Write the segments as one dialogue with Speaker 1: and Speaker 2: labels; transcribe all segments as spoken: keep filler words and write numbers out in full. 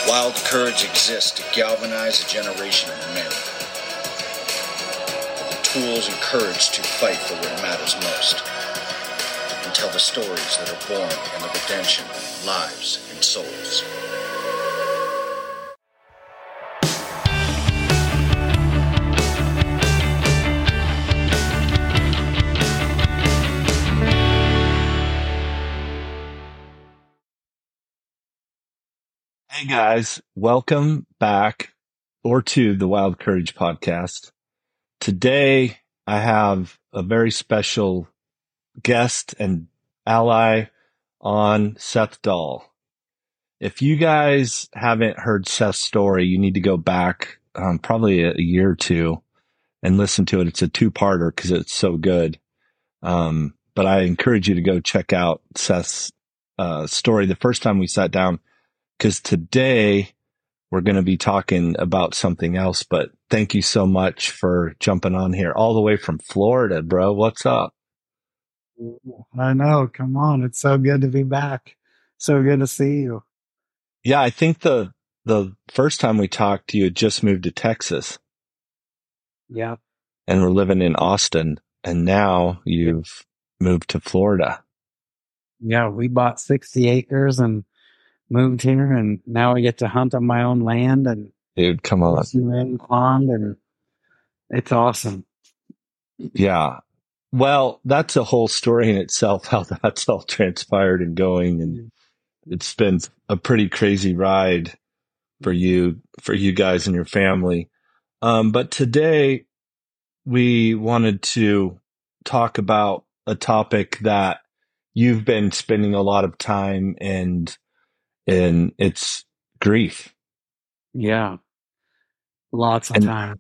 Speaker 1: Wild courage exists to galvanize a generation of men. The tools and courage to fight for what matters most. And tell the stories that are born in the redemption of lives and souls.
Speaker 2: Hey guys, welcome back or to the Wild Courage podcast. Today I have a very special guest and ally on, Seth Dahl. If you guys haven't heard Seth's story, you need to go back um, probably a, a year or two and listen to it. It's a two-parter because it's so good. Um, but I encourage you to go check out Seth's uh, story the first time we sat down, because today we're going to be talking about something else. But thank you so much for jumping on here all the way from Florida, bro. What's up?
Speaker 3: I know. Come on. It's so good to be back. So good to see you.
Speaker 2: Yeah, I think the the first time we talked, you had just moved to Texas.
Speaker 3: Yeah.
Speaker 2: And we're living in Austin. And now you've moved to Florida.
Speaker 3: Yeah, we bought sixty acres and moved here, and now I get to hunt on my own land and
Speaker 2: Dude, come on.
Speaker 3: in pond, and it's awesome.
Speaker 2: Yeah. Well, that's a whole story in itself, how that's all transpired and going. And it's been a pretty crazy ride for you, for you guys and your family. Um, but today we wanted to talk about a topic that you've been spending a lot of time in, and it's grief.
Speaker 3: Yeah. Lots of
Speaker 2: And
Speaker 3: time.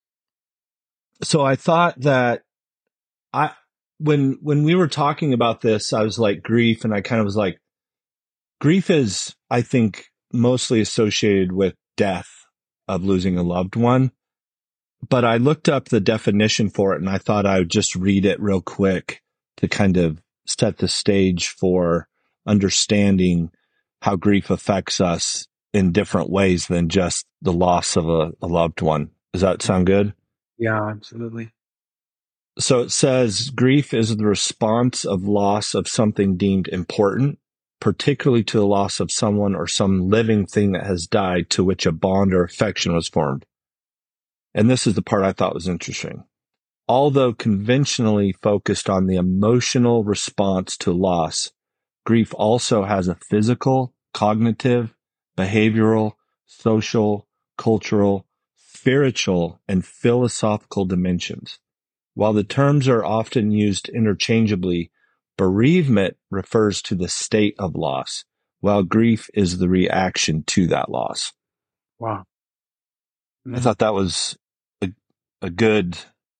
Speaker 2: so I thought that I, when, when we were talking about this, I was like, grief. And I kind of was like, grief is, I think, mostly associated with death, of losing a loved one. But I looked up the definition for it, and I thought I would just read it real quick to kind of set the stage for understanding how grief affects us in different ways than just the loss of a, a loved one. Does that sound good?
Speaker 3: Yeah, absolutely.
Speaker 2: So it says, grief is the response of loss of something deemed important, particularly to the loss of someone or some living thing that has died, to which a bond or affection was formed. And this is the part I thought was interesting. Although conventionally focused on the emotional response to loss, grief also has a physical, cognitive, behavioral, social, cultural, spiritual, and philosophical dimensions. While the terms are often used interchangeably, bereavement refers to the state of loss, while grief is the reaction to that loss.
Speaker 3: Wow.
Speaker 2: I thought that was a, a good,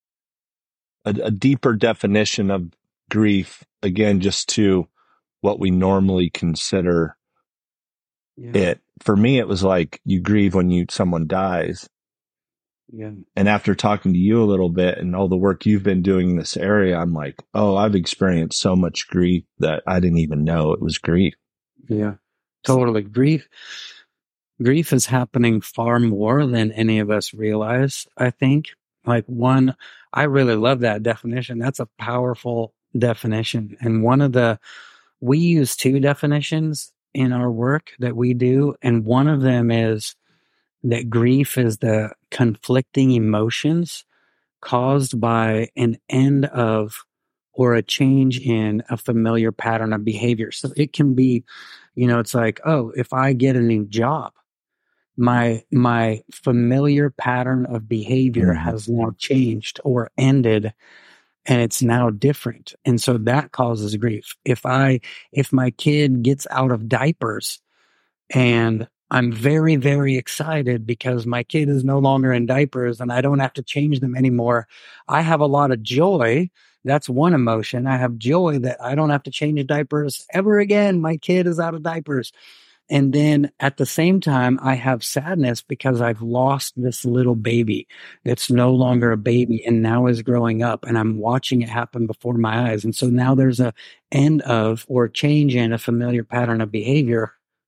Speaker 2: a, a deeper definition of grief, again, just to what we normally consider
Speaker 3: Yeah.
Speaker 2: it. For me, it was like you grieve when you someone dies.
Speaker 3: Yeah.
Speaker 2: And after talking to you a little bit and all the work you've been doing in this area, I'm like, oh, I've experienced so much grief that I didn't even know it was grief.
Speaker 3: Yeah. Totally. Grief. Grief is happening far more than any of us realize, I think. Like, one, I really love that definition. That's a powerful definition. And one of the, we use two definitions in our work that we do. And one of them is that grief is the conflicting emotions caused by an end of or a change in a familiar pattern of behavior. So it can be, you know, it's like, oh, if I get a new job, my my familiar pattern of behavior
Speaker 2: Mm-hmm.
Speaker 3: has now changed or ended, and it's now different. And so that causes grief. If I if my kid gets out of diapers and I'm very, very excited because my kid is no longer in diapers and I don't have to change them anymore, I have a lot of joy. That's one emotion. I have joy that I don't have to change diapers ever again. My kid is out of diapers. And then at the same time, I have sadness because I've lost this little baby that's no longer a baby and now is growing up, and I'm watching it happen before my eyes. And so now there's a end of or change in a familiar pattern of behavior.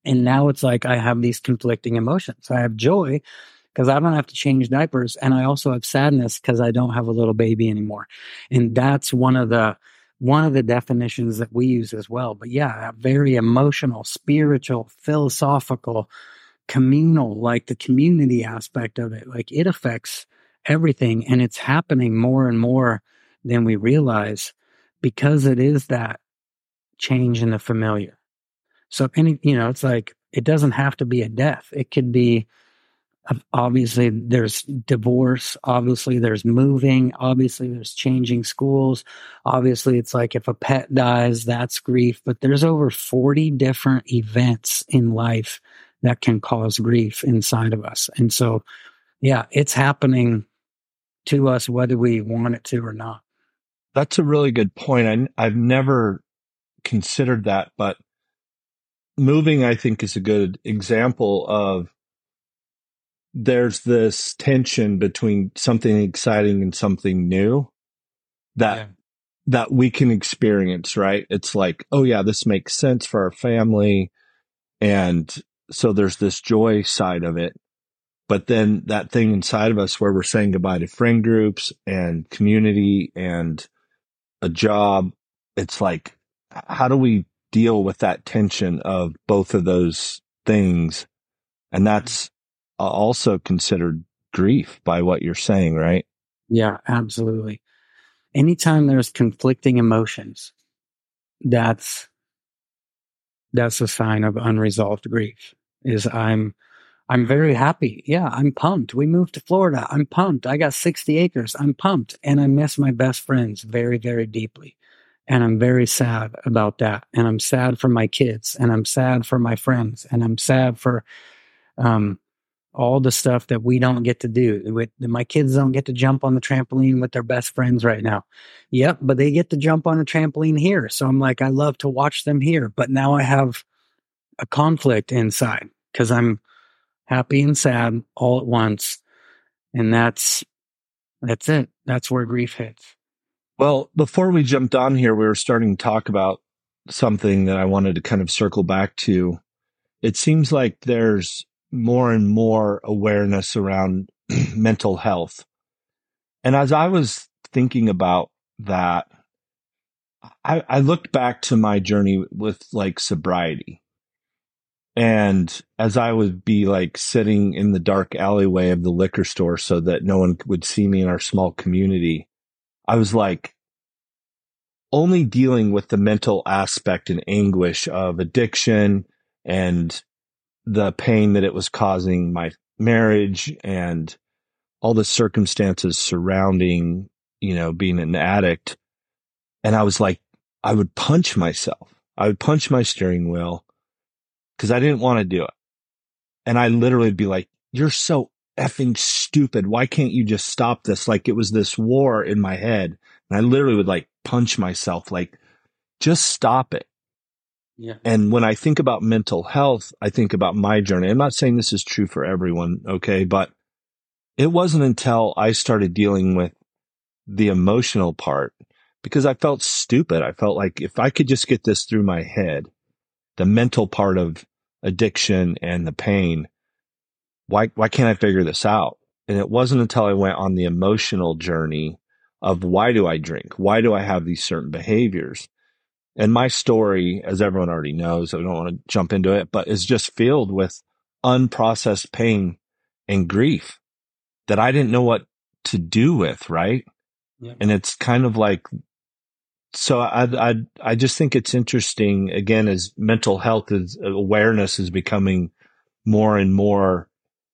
Speaker 3: And now it's like I have these conflicting emotions. I have joy because I don't have to change diapers. And I also have sadness because I don't have a little baby anymore. And that's one of the one of the definitions that we use as well. But yeah, very emotional, spiritual, philosophical, communal, like the community aspect of it. Like it affects everything. And it's happening more and more than we realize because it is that change in the familiar. So any, you know, it's like, it doesn't have to be a death. It could be, obviously there's divorce. Obviously there's moving. Obviously there's changing schools. Obviously it's like if a pet dies, that's grief, but there's over forty different events in life that can cause grief inside of us. And so, yeah, it's happening to us, whether we want it to or not.
Speaker 2: That's a really good point. I, I've never considered that, but moving, I think, is a good example of there's this tension between something exciting and something new that yeah. that we can experience, right? It's like, oh yeah, this makes sense for our family. And so there's this joy side of it. But then that thing inside of us where we're saying goodbye to friend groups and community and a job, it's like, how do we deal with that tension of both of those things? And that's also considered grief by what you're saying, right?
Speaker 3: Yeah, absolutely. Anytime there's conflicting emotions, that's that's a sign of unresolved grief. Is I'm I'm very happy. Yeah, I'm pumped. We moved to Florida. I'm pumped. I got sixty acres. I'm pumped. And I miss my best friends very, very deeply. And I'm very sad about that. And I'm sad for my kids. And I'm sad for my friends. And I'm sad for um, all the stuff that we don't get to do. With, my kids don't get to jump on the trampoline with their best friends right now. Yep, but they get to jump on a trampoline here. So I'm like, I love to watch them here. But now I have a conflict inside because I'm happy and sad all at once. And that's that's it. That's where grief hits.
Speaker 2: Well, before we jumped on here, we were starting to talk about something that I wanted to kind of circle back to. It seems like there's more and more awareness around mental health. And as I was thinking about that, I, I looked back to my journey with like sobriety. And as I would be like sitting in the dark alleyway of the liquor store so that no one would see me in our small community, I was like only dealing with the mental aspect and anguish of addiction and the pain that it was causing my marriage and all the circumstances surrounding, you know, being an addict. And I was like, I would punch myself. I would punch my steering wheel because I didn't want to do it. And I literally would be like, you're so effing stupid. Why can't you just stop this? Like it was this war in my head. And I literally would like punch myself, like, just stop it.
Speaker 3: Yeah.
Speaker 2: And when I think about mental health, I think about my journey. I'm not saying this is true for everyone, okay? But it wasn't until I started dealing with the emotional part because I felt stupid. I felt like if I could just get this through my head, the mental part of addiction and the pain, why why can't I figure this out? And it wasn't until I went on the emotional journey of why do I drink? Why do I have these certain behaviors? And my story, as everyone already knows, I don't want to jump into it, but is just filled with unprocessed pain and grief that I didn't know what to do with, right?
Speaker 3: Yeah.
Speaker 2: And it's kind of like, so I, I, I just think it's interesting, again, as mental health is, awareness is becoming more and more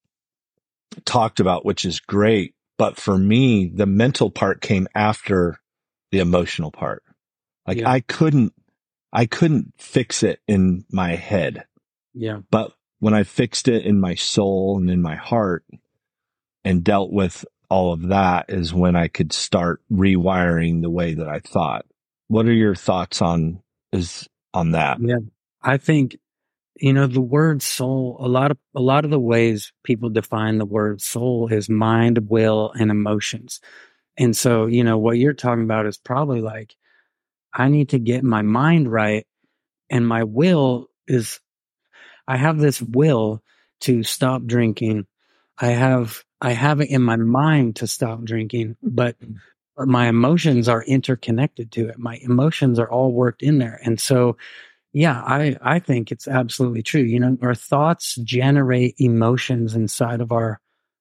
Speaker 2: talked about, which is great. But for me, the mental part came after the emotional part. Like yeah. I couldn't, I couldn't fix it in my head.
Speaker 3: Yeah.
Speaker 2: But when I fixed it in my soul and in my heart and dealt with all of that is when I could start rewiring the way that I thought. What are your thoughts on, is on that?
Speaker 3: Yeah. I think, you know, the word soul, a lot of, a lot of the ways people define the word soul is mind, will, and emotions. And so, you know, what you're talking about is probably like, I need to get my mind right. And my will is, I have this will to stop drinking. I have, I have it in my mind to stop drinking, but my emotions are interconnected to it. My emotions are all worked in there. And so, yeah, I, I think it's absolutely true. You know, our thoughts generate emotions inside of our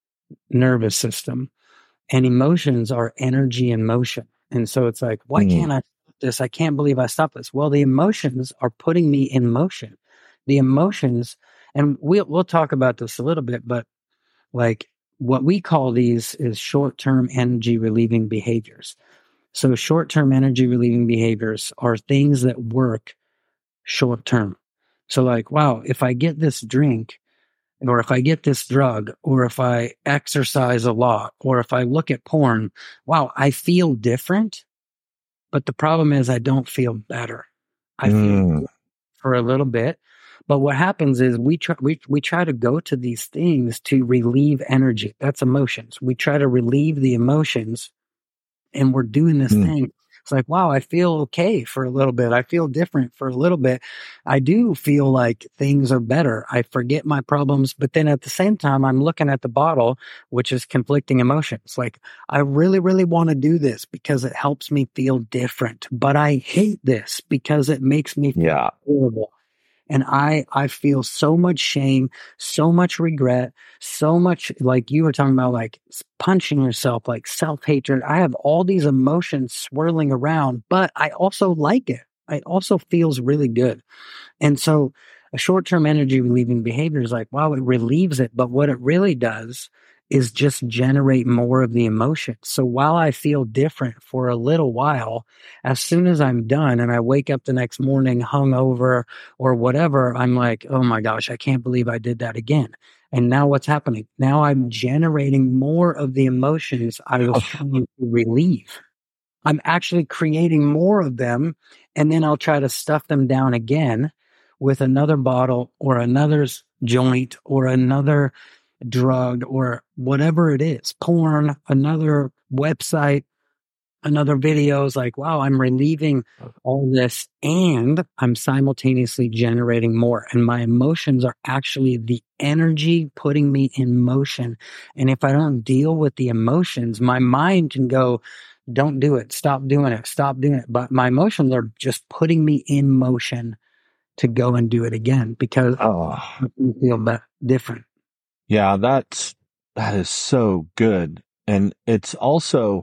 Speaker 3: nervous system, and emotions are energy in motion. And so it's like, why
Speaker 2: Mm.
Speaker 3: can't I stop this? I can't believe I stopped this. Well, the emotions are putting me in motion. The emotions, and we'll, we'll talk about this a little bit, but like what we call these is short-term energy relieving behaviors. So short-term energy relieving behaviors are things that work short-term. So like, wow, if I get this drink, or if I get this drug, or if I exercise a lot, or if I look at porn, wow, I feel different. But the problem is I don't feel better. I feel
Speaker 2: Mm.
Speaker 3: good for a little bit. But what happens is we try, we, we try to go to these things to relieve energy. That's emotions. We try to relieve the emotions, and we're doing this
Speaker 2: Mm.
Speaker 3: thing. It's like, wow, I feel okay for a little bit. I feel different for a little bit. I do feel like things are better. I forget my problems. But then at the same time, I'm looking at the bottle, which is conflicting emotions. Like, I really, really want to do this because it helps me feel different. But I hate this because it makes me feel
Speaker 2: Yeah.
Speaker 3: horrible. And I, I feel so much shame, so much regret, so much, like you were talking about, like punching yourself, like self-hatred. I have all these emotions swirling around, but I also like it. It also feels really good. And so a short-term energy relieving behavior is like, wow, it relieves it. But what it really does is just generate more of the emotion. So while I feel different for a little while, as soon as I'm done and I wake up the next morning hungover or whatever, I'm like, oh my gosh, I can't believe I did that again. And now what's happening? Now I'm generating more of the emotions I was trying to relieve. I'm actually creating more of them, and then I'll try to stuff them down again with another bottle or another joint or another drug or whatever it is, porn, another website, another video. Is like, wow, I'm relieving all this and I'm simultaneously generating more. And my emotions are actually the energy putting me in motion. And if I don't deal with the emotions, my mind can go, don't do it, stop doing it, stop doing it. But my emotions are just putting me in motion to go and do it again because
Speaker 2: Oh,
Speaker 3: I feel be- different.
Speaker 2: yeah, that's, that is so good. And it's also,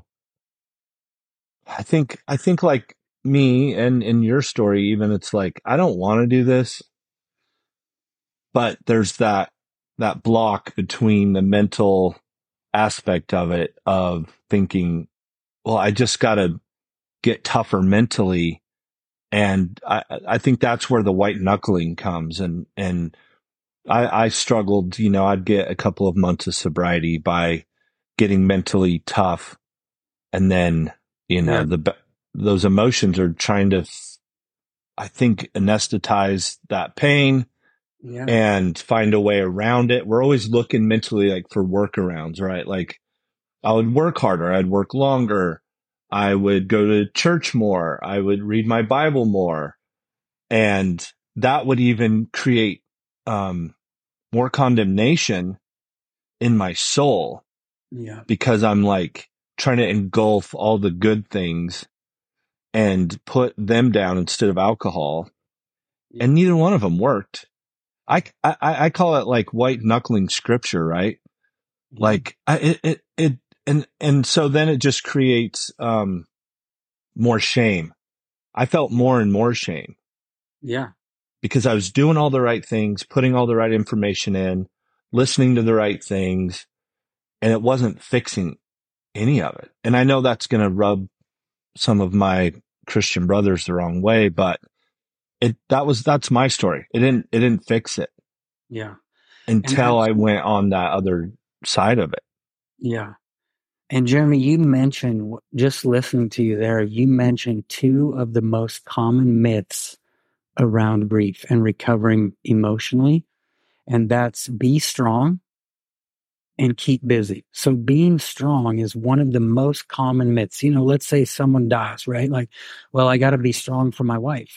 Speaker 2: I think, I think like me and in your story, even it's like, I don't want to do this, but there's that, that block between the mental aspect of it, of thinking, well, I just got to get tougher mentally. And I, I think that's where the white knuckling comes. And, and I, I struggled, you know, I'd get a couple of months of sobriety by getting mentally tough. And then, you know,
Speaker 3: Yeah.
Speaker 2: the, those emotions are trying to, I think, anesthetize that pain
Speaker 3: Yeah.
Speaker 2: and find a way around it. We're always looking mentally like for workarounds, right? Like I would work harder. I'd work longer. I would go to church more. I would read my Bible more. And that would even create, um, more condemnation in my soul
Speaker 3: Yeah.
Speaker 2: because I'm like trying to engulf all the good things and put them down instead of alcohol.
Speaker 3: Yeah.
Speaker 2: And neither one of them worked. I, I, I call it like white knuckling scripture, right?
Speaker 3: Yeah.
Speaker 2: Like I, it, it, it, and, and so then it just creates, um, more shame. I felt more and more shame.
Speaker 3: Yeah.
Speaker 2: Because I was doing all the right things, putting all the right information in, listening to the right things, and it wasn't fixing any of it. And I know that's going to rub some of my Christian brothers the wrong way, but it, that was, that's my story. It didn't, it didn't fix it
Speaker 3: Yeah.
Speaker 2: until
Speaker 3: And
Speaker 2: I went on that other side of it.
Speaker 3: Yeah. And Jeremy, you mentioned, just listening to you there, you mentioned two of the most common myths around grief and recovering emotionally. And that's be strong and keep busy. So being strong is one of the most common myths. You know, let's say someone dies, right? Like, well, I got to be strong for my wife.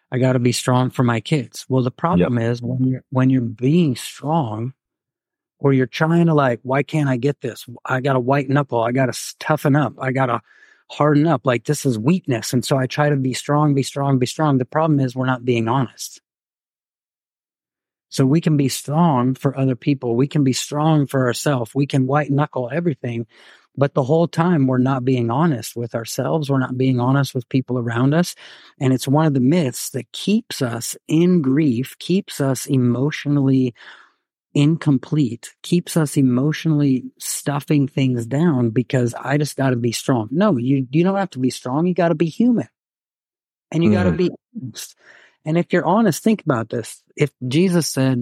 Speaker 3: I got to be strong for my kids. Well, the problem
Speaker 2: Yep.
Speaker 3: is when you're, when you're being strong, or you're trying to like, why can't I get this? I got to white knuckle. I got to toughen up. I got to harden up. Like, this is weakness. And so I try to be strong, be strong, be strong. The problem is we're not being honest. So we can be strong for other people. We can be strong for ourselves. We can white knuckle everything. But the whole time we're not being honest with ourselves. We're not being honest with people around us. And it's one of the myths that keeps us in grief, keeps us emotionally incomplete, keeps us emotionally stuffing things down because I just got to be strong. No, you, you don't have to be strong. You got to be human, and you mm. got to be honest. And if you're honest, think about this. If Jesus said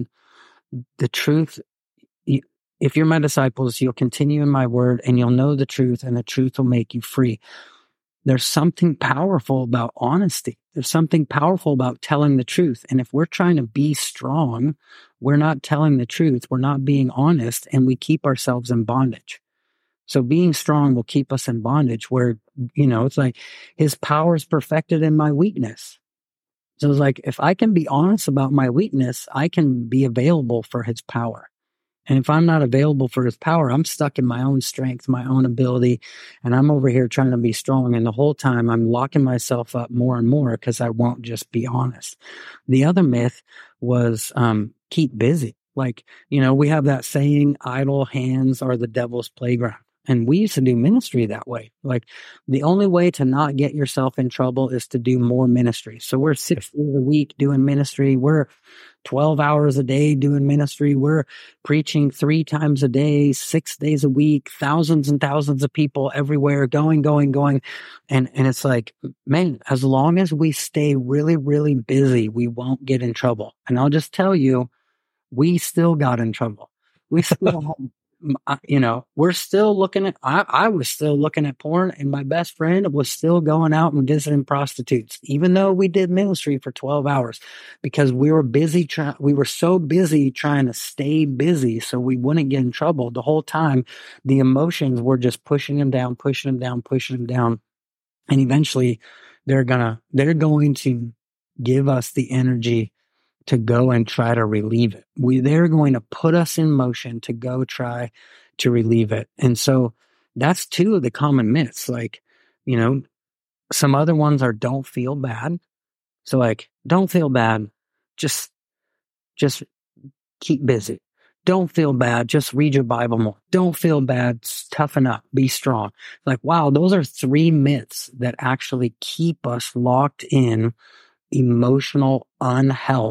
Speaker 3: the truth, you, if you're my disciples, you'll continue in my word and you'll know the truth, and the truth will make you free. There's something powerful about honesty. There's something powerful about telling the truth. And if we're trying to be strong, we're not telling the truth. We're not being honest, and we keep ourselves in bondage. So being strong will keep us in bondage where, you know, it's like his power is perfected in my weakness. So it's like, if I can be honest about my weakness, I can be available for his power. And if I'm not available for his power, I'm stuck in my own strength, my own ability, and I'm over here trying to be strong. And the whole time I'm locking myself up more and more because I won't just be honest. The other myth was um, keep busy. Like, you know, we have that saying, idle hands are the devil's playground. And we used to do ministry that way. Like, the only way to not get yourself in trouble is to do more ministry. So we're six days a week doing ministry. We're twelve hours a day doing ministry. We're preaching three times a day, six days a week, thousands and thousands of people everywhere, going, going, going. And, and it's like, man, as long as we stay really, really busy, we won't get in trouble. And I'll just tell you, we still got in trouble. We still had, you know, we're still looking at, I, I was still looking at porn, and my best friend was still going out and visiting prostitutes, even though we did ministry for twelve hours, because we were busy trying, we were so busy trying to stay busy so we wouldn't get in trouble. The whole time, the emotions were just pushing him down, pushing him down, pushing him down. And eventually they're gonna, they're going to give us the energy to go and try to relieve it. We, they're going to put us in motion to go try to relieve it. And so that's two of the common myths. Like, you know, some other ones are don't feel bad. So like, don't feel bad. Just, just keep busy. Don't feel bad. Just read your Bible more. Don't feel bad. Toughen up. Be strong. Like, wow, those are three myths that actually keep us locked in emotional unhealth.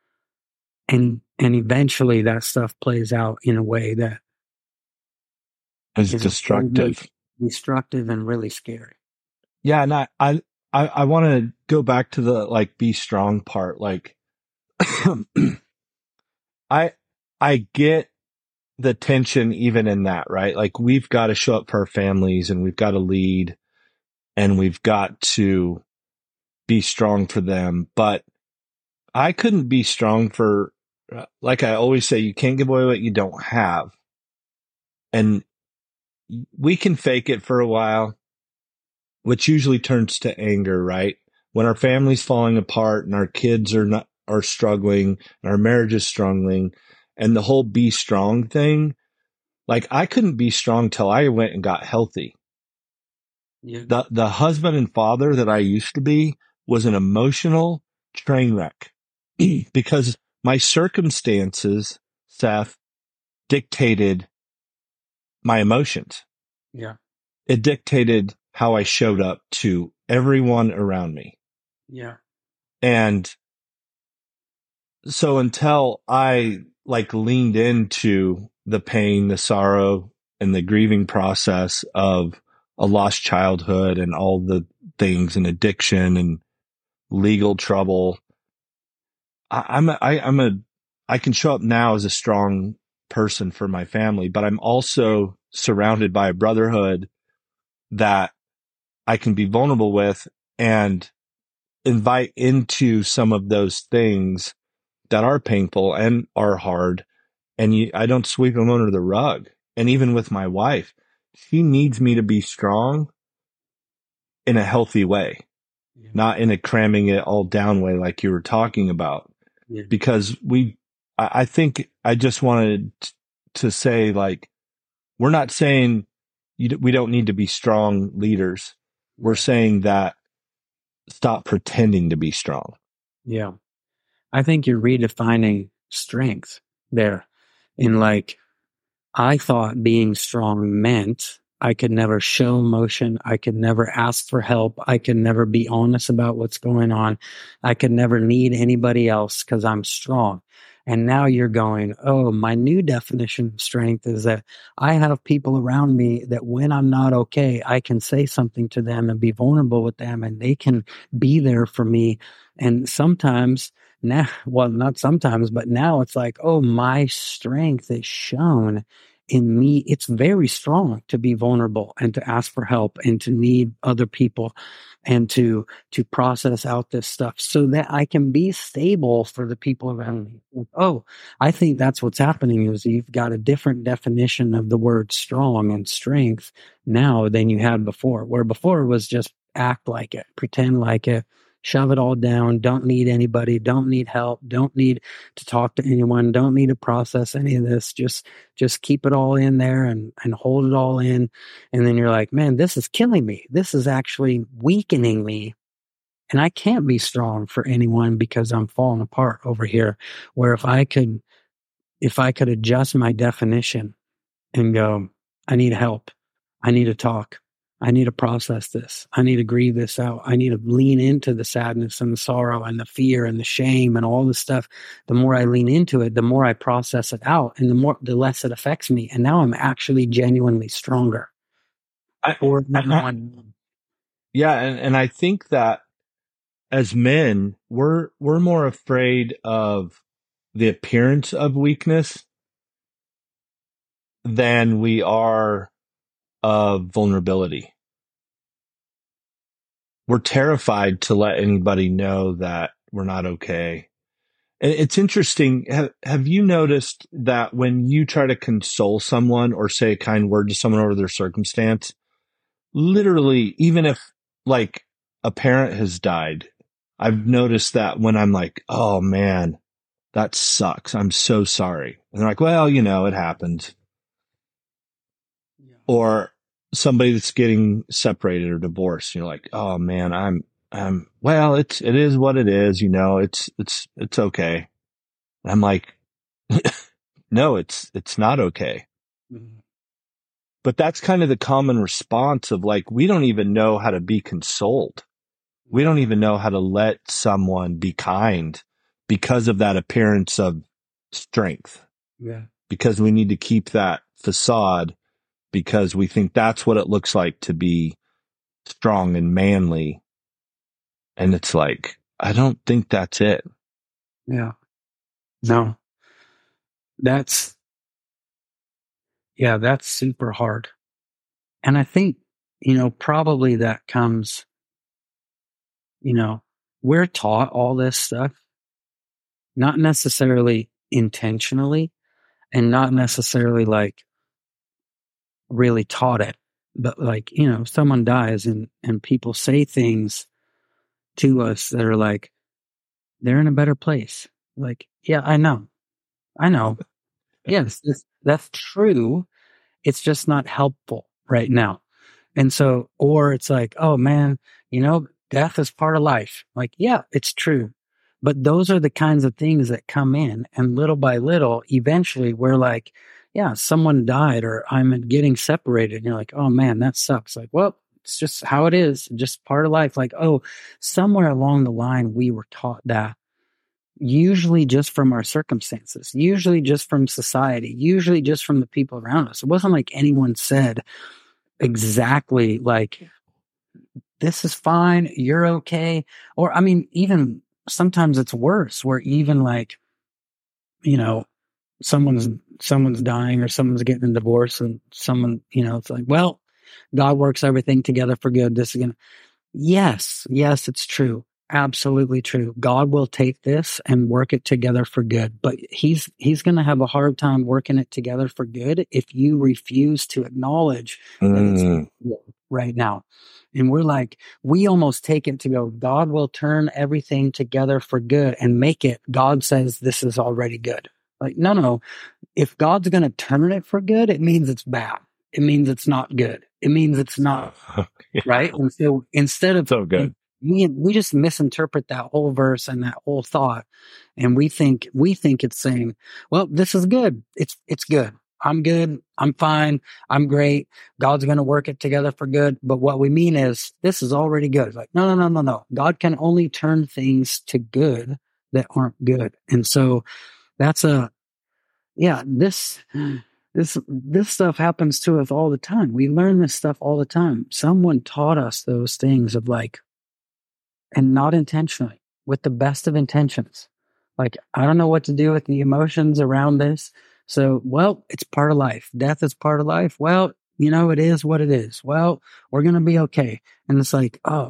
Speaker 3: And and eventually that stuff plays out in a way that
Speaker 2: is, is destructive.
Speaker 3: Destructive and really scary.
Speaker 2: Yeah, and I I, I, I want to go back to the like be strong part. Like I I get the tension even in that, right? Like, we've got to show up for our families, and we've got to lead, and we've got to be strong for them. But I couldn't be strong for, like I always say, you can't give away what you don't have. And we can fake it for a while, which usually turns to anger, right? When our family's falling apart and our kids are not, are struggling, and our marriage is struggling, and the whole be strong thing, like, I couldn't be strong till I went and got healthy. Yeah. The, the husband and father that I used to be was an emotional train wreck. Because my circumstances, Seth, dictated my emotions.
Speaker 3: Yeah.
Speaker 2: It dictated how I showed up to everyone around me.
Speaker 3: Yeah.
Speaker 2: And so until I like leaned into the pain, the sorrow, and the grieving process of a lost childhood and all the things, and addiction and legal trouble, I'm a, I, I'm a, I can show up now as a strong person for my family, but I'm also surrounded by a brotherhood that I can be vulnerable with and invite into some of those things that are painful and are hard. And you, I don't sweep them under the rug. And even with my wife, she needs me to be strong in a healthy way.
Speaker 3: Yeah.
Speaker 2: not in a cramming it all down way like you were talking about.
Speaker 3: Yeah.
Speaker 2: Because we, I I think I just wanted to say, like, we're not saying you, d- we don't need to be strong leaders. We're
Speaker 3: Yeah.
Speaker 2: saying that stop pretending to be strong.
Speaker 3: Yeah. I think you're redefining strength there. In like, I thought being strong meant I could never show emotion. I could never ask for help. I could never be honest about what's going on. I could never need anybody else because I'm strong. And now you're going, oh, my new definition of strength is that I have people around me that when I'm not okay, I can say something to them and be vulnerable with them and they can be there for me. And sometimes now, well, not sometimes, but now it's like, oh, my strength is shown in me. It's very strong to be vulnerable and to ask for help and to need other people and to to process out this stuff so that I can be stable for the people around me. Oh, I think that's what's happening is you've got a different definition of the word strong and strength now than you had before, where before it was just act like it, pretend like it, shove it all down, don't need anybody, don't need help, don't need to talk to anyone, don't need to process any of this, just just keep it all in there and and hold it all in. And then you're like, man, this is killing me. This is actually weakening me. And I can't be strong for anyone because I'm falling apart over here. Where if I could if I could adjust my definition and go, I need help, I need to talk, I need to process this. I need to grieve this out. I need to lean into the sadness and the sorrow and the fear and the shame and all this stuff. The more I lean into it, the more I process it out and the more, the less it affects me. And now I'm actually genuinely stronger.
Speaker 2: I,
Speaker 3: Or
Speaker 2: I, I, yeah. And, and I think that as men, we're, we're more afraid of the appearance of weakness than we are of vulnerability. We're terrified to let anybody know that we're not okay. And it's interesting. Have, have you noticed that when you try to console someone or say a kind word to someone over their circumstance, literally, even if like a parent has died, I've noticed that when I'm like, oh man, that sucks. I'm so sorry. And they're like, well, you know, it happened. Yeah. Or somebody that's getting separated or divorced, you're like, oh man, I'm, I'm, well, it's, it is what it is. You know, it's, it's, it's okay. And I'm like, no, it's, it's not okay. Mm-hmm. But that's kind of the common response of like, we don't even know how to be consoled. We don't even know how to let someone be kind because of that appearance of strength.
Speaker 3: Yeah. Because
Speaker 2: we need to keep that facade because we think that's what it looks like to be strong and manly. And it's like, I don't think that's it.
Speaker 3: Yeah. No. That's, yeah, that's super hard. And I think, you know, probably that comes, you know, we're taught all this stuff, not necessarily intentionally and not necessarily like really taught it, but like, you know, someone dies and, and people say things to us that are like, they're in a better place. Like, yeah, I know. I know. Yes, that's, that's true. It's just not helpful right now. And so, or it's like, oh man, you know, death is part of life. Like, yeah, it's true. But those are the kinds of things that come in. And little by little, eventually we're like, yeah, someone died or I'm getting separated. And you're like, oh man, that sucks. Like, well, it's just how it is. Just part of life. Like, oh, somewhere along the line, we were taught that. Usually just from our circumstances, usually just from society, usually just from the people around us. It wasn't like anyone said exactly like, this is fine, you're okay. Or, I mean, even sometimes it's worse where even like, you know, someone's, someone's dying or someone's getting a divorce and someone, you know, it's like, well, God works everything together for good. This is going to, yes, yes, it's true. Absolutely true. God will take this and work it together for good, but he's, he's going to have a hard time working it together for good if you refuse to acknowledge mm. that it's right now. And we're like, we almost take it to go, God will turn everything together for good and make it. God says this is already good. Like, no, no. If God's going to turn it for good, it means it's bad. It means it's not good. It means it's not
Speaker 2: yeah.
Speaker 3: right. And so instead of
Speaker 2: so good,
Speaker 3: we we just misinterpret that whole verse and that whole thought, and we think we think it's saying, well, this is good. It's it's good. I'm good. I'm fine. I'm great. God's going to work it together for good. But what we mean is this is already good. It's like, no, no, no, no, no. God can only turn things to good that aren't good. And so that's a, yeah, this, this, this stuff happens to us all the time. We learn this stuff all the time. Someone taught us those things of like, and not intentionally, with the best of intentions. Like, I don't know what to do with the emotions around this. So, well, it's part of life. Death is part of life. Well, you know, it is what it is. Well, we're going to be okay. And it's like, oh,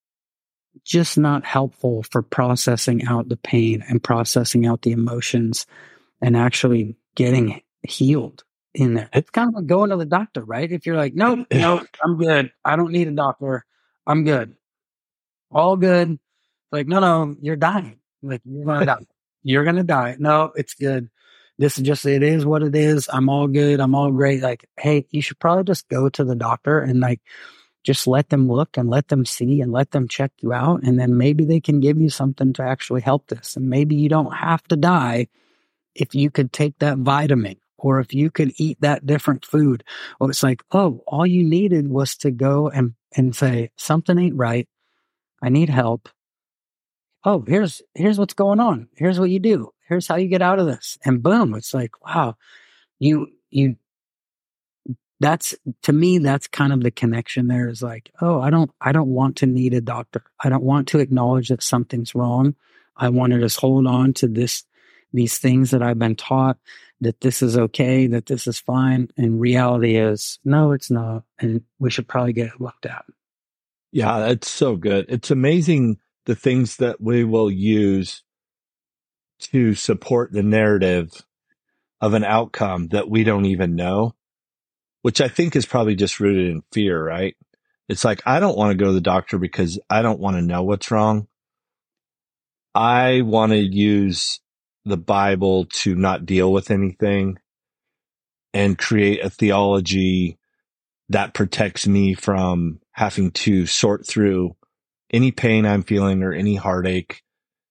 Speaker 3: just not helpful for processing out the pain and processing out the emotions and actually getting healed in there. It's kind of like going to the doctor, right? If you're like, nope, nope, I'm good. I don't need a doctor. I'm good. All good. Like, no, no, you're dying. Like, you're going to die. You're going to die. No, it's good. This is just, it is what it is. I'm all good. I'm all great. Like, hey, you should probably just go to the doctor and like, just let them look and let them see and let them check you out. And then maybe they can give you something to actually help this. And maybe you don't have to die if you could take that vitamin or if you could eat that different food. Or it's like, oh, all you needed was to go and, and say, something ain't right. I need help. Oh, here's, here's what's going on. Here's what you do. Here's how you get out of this. And boom, it's like, wow, you, you, that's, to me, that's kind of the connection there is like, oh, I don't, I don't want to need a doctor. I don't want to acknowledge that something's wrong. I want to just hold on to this, these things that I've been taught that this is okay, that this is fine. And reality is, no, it's not. And we should probably get it looked at.
Speaker 2: Yeah, that's so good. It's amazing the things that we will use to support the narrative of an outcome that we don't even know, which I think is probably just rooted in fear, right? It's like, I don't want to go to the doctor because I don't want to know what's wrong. I want to use the Bible to not deal with anything and create a theology that protects me from having to sort through any pain I'm feeling or any heartache.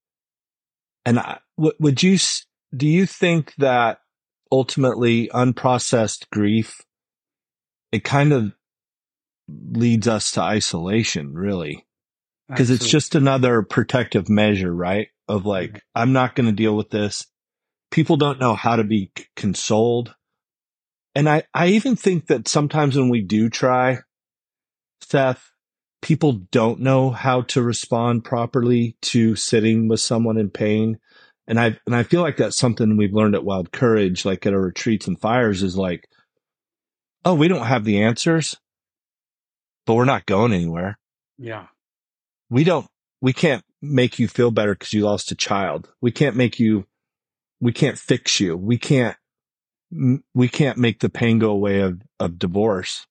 Speaker 2: And I, w- would you, do you think that ultimately unprocessed grief, it kind of leads us to isolation, really? Because it's just another protective measure, right? Of like, yeah. I'm not going to deal with this. People don't know how to be c- consoled. And I, I even think that sometimes when we do try, Seth, people don't know how to respond properly to sitting with someone in pain. And I, and I feel like that's something we've learned at Wild Courage, like at our retreats and fires, is like, oh, we don't have the answers, but we're not going anywhere.
Speaker 3: Yeah.
Speaker 2: We don't, we can't make you feel better because you lost a child. We can't make you, we can't fix you. We can't, we can't make the pain go away of, of divorce.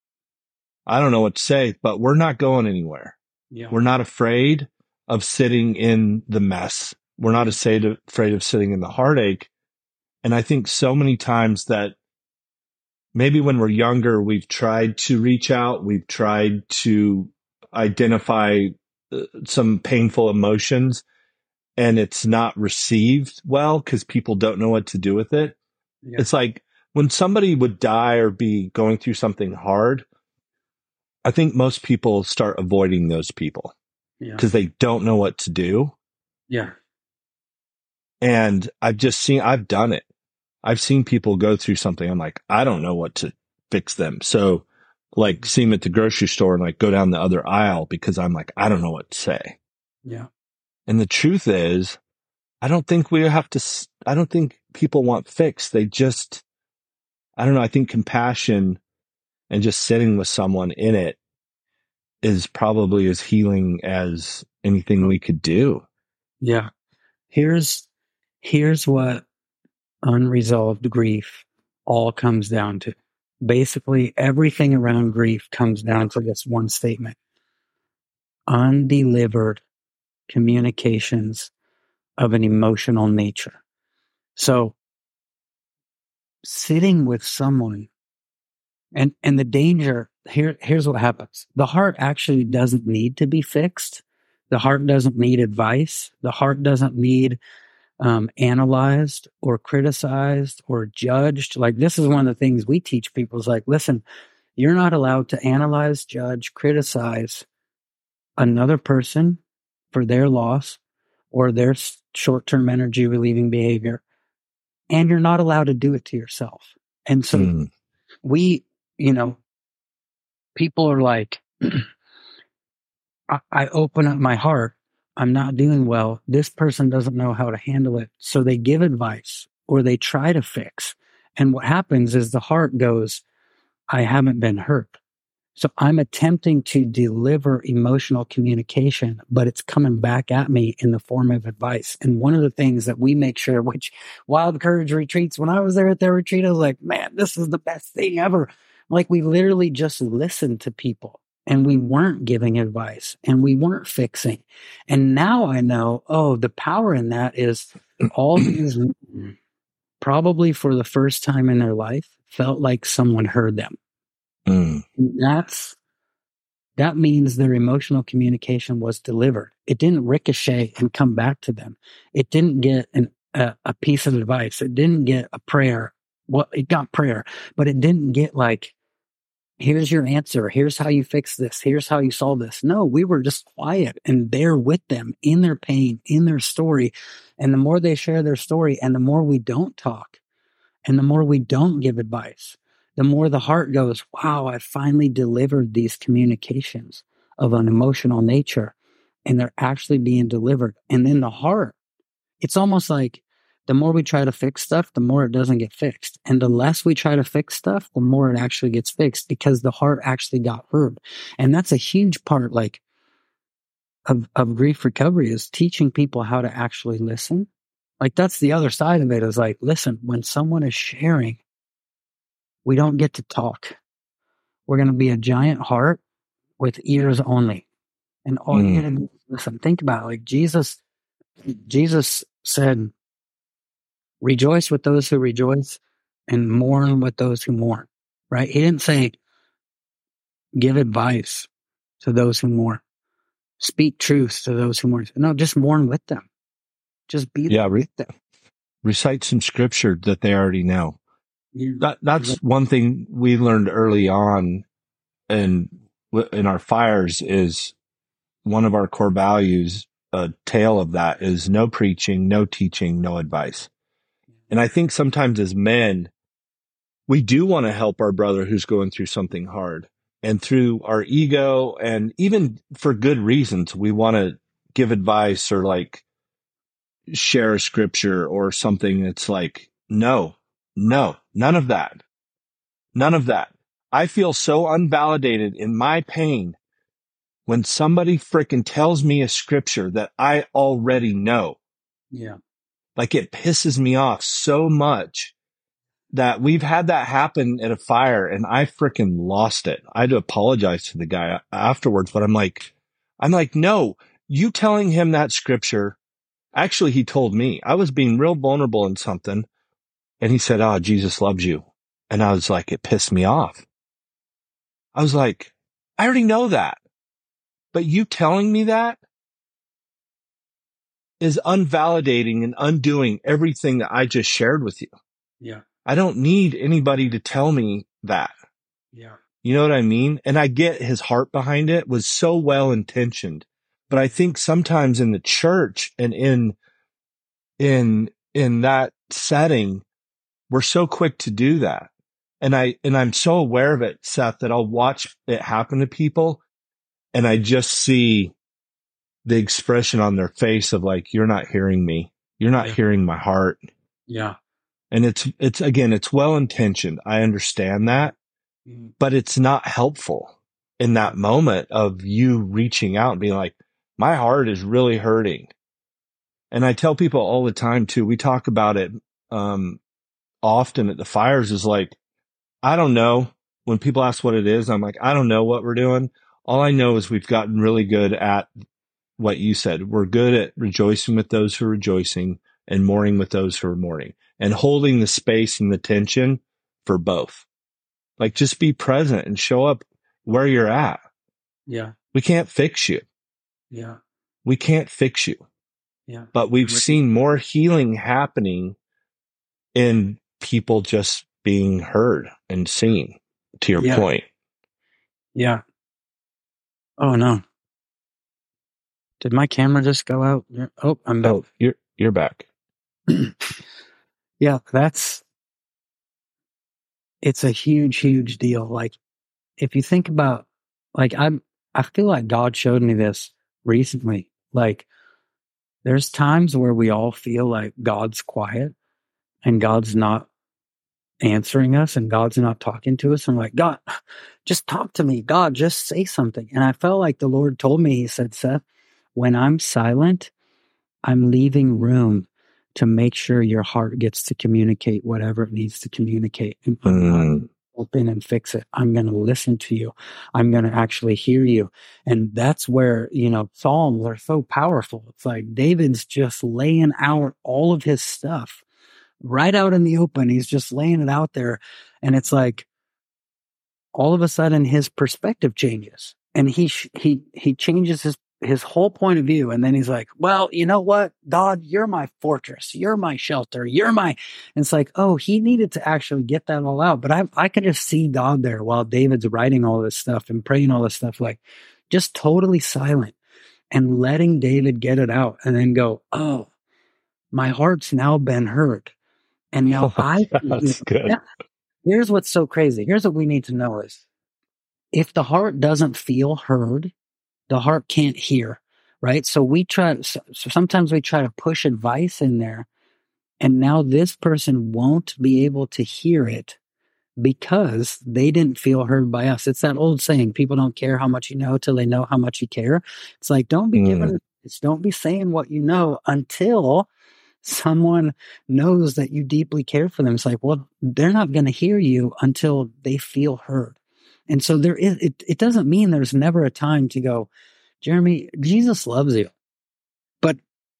Speaker 2: I don't know what to say, but we're not going anywhere.
Speaker 3: Yeah.
Speaker 2: We're not afraid of sitting in the mess. We're not afraid of, afraid of sitting in the heartache. And I think so many times that maybe when we're younger, we've tried to reach out. We've tried to identify uh, some painful emotions, and it's not received well because people don't know what to do with it. Yeah. It's like when somebody would die or be going through something hard, I think most people start avoiding those people because yeah. they don't know what to do.
Speaker 3: Yeah.
Speaker 2: And I've just seen, I've done it. I've seen people go through something. I'm like, I don't know what to fix them. So like see them at the grocery store and like go down the other aisle because I'm like, I don't know what to say.
Speaker 3: Yeah.
Speaker 2: And the truth is, I don't think we have to, I don't think people want fixed. They just, I don't know. I think compassion and just sitting with someone in it is probably as healing as anything we could do.
Speaker 3: Yeah. Here's, here's what unresolved grief all comes down to. Basically, everything around grief comes down to this one statement. undelivered communications of an emotional nature. So sitting with someone and, and the danger here, here's what happens. The heart actually doesn't need to be fixed. The heart doesn't need advice. The heart doesn't need um, analyzed or criticized or judged. Like, this is one of the things we teach people is like, listen, you're not allowed to analyze, judge, criticize another person for their loss or their short-term energy relieving behavior. And you're not allowed to do it to yourself. And so mm. we, you know, people are like, I, I open up my heart. I'm not doing well. This person doesn't know how to handle it. So they give advice or they try to fix. And what happens is the heart goes, I haven't been hurt. So I'm attempting to deliver emotional communication, but it's coming back at me in the form of advice. And one of the things that we make sure, which Wild Courage retreats, when I was there at their retreat, I was like, man, this is the best thing ever. Like, we literally just listened to people and we weren't giving advice and we weren't fixing. And now I know, oh, the power in that is all these men, probably for the first time in their life, felt like someone heard them. Mm. That's that means their emotional communication was delivered. It didn't ricochet and come back to them. It didn't get an, a, a piece of advice. It didn't get a prayer. Well, it got prayer, but it didn't get like, here's your answer. Here's how you fix this. Here's how you solve this. No, we were just quiet and there with them in their pain, in their story. And the more they share their story and the more we don't talk and the more we don't give advice, the more the heart goes, wow, I finally delivered these communications of an emotional nature and they're actually being delivered. And then the heart, it's almost like the more we try to fix stuff, the more it doesn't get fixed. And the less we try to fix stuff, the more it actually gets fixed because the heart actually got heard. And that's a huge part, like, of, of grief recovery is teaching people how to actually listen. Like, that's the other side of it is like, listen, when someone is sharing, we don't get to talk. We're going to be a giant heart with ears only. And all mm. you got to do is listen. Think about it. Like Jesus, Jesus said, rejoice with those who rejoice and mourn with those who mourn, right? He didn't say, give advice to those who mourn. Speak truth to those who mourn. No, just mourn with them. Just be
Speaker 2: yeah,
Speaker 3: there
Speaker 2: re-
Speaker 3: with them.
Speaker 2: Recite some scripture that they already know. Yeah. That, that's one thing we learned early on in, in our fires is one of our core values, a tale of that is no preaching, no teaching, no advice. And I think sometimes as men, we do want to help our brother who's going through something hard. And through our ego and even for good reasons, we want to give advice or like share a scripture or something that's like, no. No, none of that. None of that. I feel so unvalidated in my pain when somebody frickin' tells me a scripture that I already know.
Speaker 3: Yeah.
Speaker 2: Like, it pisses me off so much that we've had that happen at a fire and I frickin' lost it. I had to apologize to the guy afterwards, but I'm like, I'm like, no, you telling him that scripture. Actually, he told me I was being real vulnerable in something. And he said, oh, Jesus loves you. And I was like, it pissed me off. I was like, I already know that. But you telling me that is unvalidating and undoing everything that I just shared with you.
Speaker 3: Yeah.
Speaker 2: I don't need anybody to tell me that.
Speaker 3: Yeah.
Speaker 2: You know what I mean? And I get his heart behind it was so well intentioned. But I think sometimes in the church and in, in, in that setting, we're so quick to do that. And I, and I'm so aware of it, Seth, that I'll watch it happen to people and I just see the expression on their face of like, you're not hearing me. You're not
Speaker 3: yeah.
Speaker 2: hearing my heart.
Speaker 3: Yeah.
Speaker 2: And it's, it's again, it's well intentioned. I understand that, mm. but it's not helpful in that moment of you reaching out and being like, my heart is really hurting. And I tell people all the time too, we talk about it, um, often at the fires is like, I don't know. When people ask what it is, I'm like, I don't know what we're doing. all I know is we've gotten really good at what you said. We're good at rejoicing with those who are rejoicing and mourning with those who are mourning, and holding the space and the tension for both. Like, just be present and show up where you're at.
Speaker 3: Yeah.
Speaker 2: We can't fix you.
Speaker 3: Yeah.
Speaker 2: We can't fix you.
Speaker 3: Yeah.
Speaker 2: But we've seen more healing happening in people just being heard and seen, to your
Speaker 3: Yeah.
Speaker 2: point.
Speaker 3: Yeah. Oh no. Did my camera just go out? You're- Oh, I'm back.
Speaker 2: Oh, you're, you're back.
Speaker 3: Yeah, that's, it's a huge, huge deal. Like, if you think about, like, I'm, I feel like God showed me this recently. Like, there's times where we all feel like God's quiet and God's not answering us and God's not talking to us. I'm like, God, just talk to me. God, just say something. And I felt like the Lord told me, he said, Seth, when I'm silent, I'm leaving room to make sure your heart gets to communicate whatever it needs to communicate. And I'm
Speaker 2: Mm.
Speaker 3: not open and fix it. I'm going to listen to you. I'm going to actually hear you. And that's where, you know, Psalms are so powerful. It's like David's just laying out all of his stuff right out in the open. He's just laying it out there. And it's like, all of a sudden his perspective changes, and he, sh- he, he changes his, his whole point of view. And then he's like, well, you know what, God, you're my fortress. You're my shelter. You're my, and it's like, oh, he needed to actually get that all out. But I, I could just see God there while David's writing all this stuff and praying all this stuff, like just totally silent and letting David get it out, and then go, oh, my heart's now been heard. And now
Speaker 2: Oh,
Speaker 3: I,
Speaker 2: that's good.
Speaker 3: yeah. Here's what's so crazy. Here's what we need to know is, if the heart doesn't feel heard, the heart can't hear, right? So we try, so sometimes we try to push advice in there, and now this person won't be able to hear it because they didn't feel heard by us. It's that old saying, people don't care how much you know till they know how much you care. It's like, don't be
Speaker 2: Mm.
Speaker 3: giving, it's don't be saying what you know until someone knows that you deeply care for them. It's like, well, they're not going to hear you until they feel heard. And so there is, it, it doesn't mean there's never a time to go, Jeremy, Jesus loves you. But,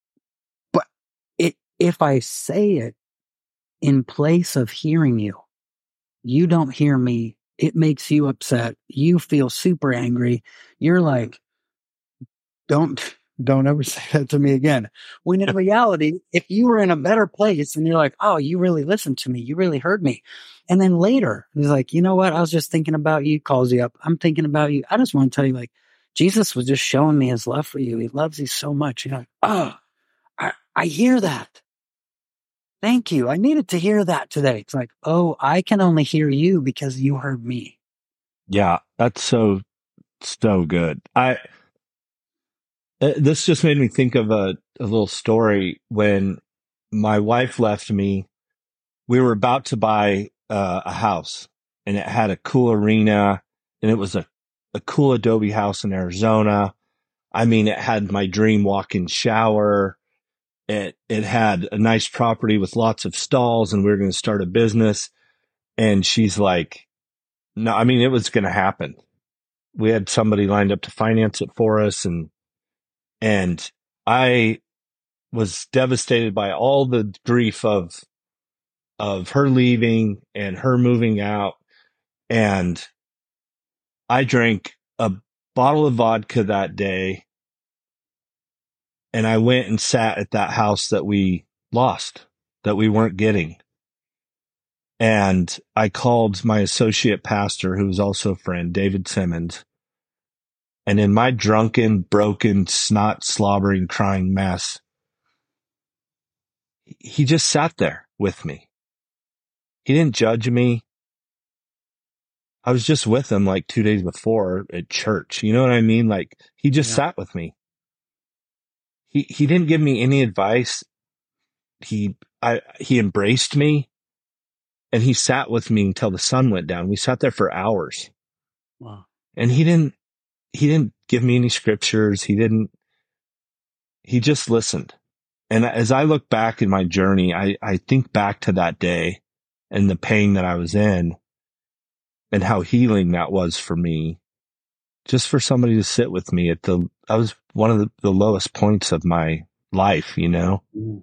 Speaker 3: but it, if I say it in place of hearing you, you don't hear me. It makes you upset. You feel super angry. You're like, don't, don't ever say that to me again. When in reality, if you were in a better place and you're like, oh, you really listened to me. You really heard me. And then later he's like, you know what? I was just thinking about you. Calls you up. I'm thinking about you. I just want to tell you, like, Jesus was just showing me his love for you. He loves you so much. You're like, oh, I, I hear that. Thank you. I needed to hear that today. It's like, oh, I can only hear you because you heard me.
Speaker 2: Yeah, that's so, so good. I, uh, this just made me think of a, a little story. When my wife left me, we were about to buy uh, a house, and it had a cool arena, and it was a, a cool Adobe house in Arizona. I mean, it had my dream walk-in shower. It, it had a nice property with lots of stalls, and we were going to start a business. And she's like, no, I mean, it was going to happen. We had somebody lined up to finance it for us. And, and I was devastated by all the grief of, of her leaving and her moving out. And I drank a bottle of vodka that day, and I went and sat at that house that we lost, that we weren't getting. And I called my associate pastor, who was also a friend, David Simmons. And in my drunken, broken, snot, slobbering, crying mess, he just sat there with me. He didn't judge me. I was just with him like two days before at church. You know what I mean? Like, he just
Speaker 3: Yeah.
Speaker 2: sat with me. He, he didn't give me any advice. He, I, he embraced me, and he sat with me until the sun went down. We sat there for hours.
Speaker 3: Wow.
Speaker 2: And he didn't, he didn't give me any scriptures. He didn't, he just listened. And as I look back in my journey, I, I think back to that day and the pain that I was in and how healing that was for me. just for somebody to sit with me at the, I was one of the, the lowest points of my life, you know? Mm.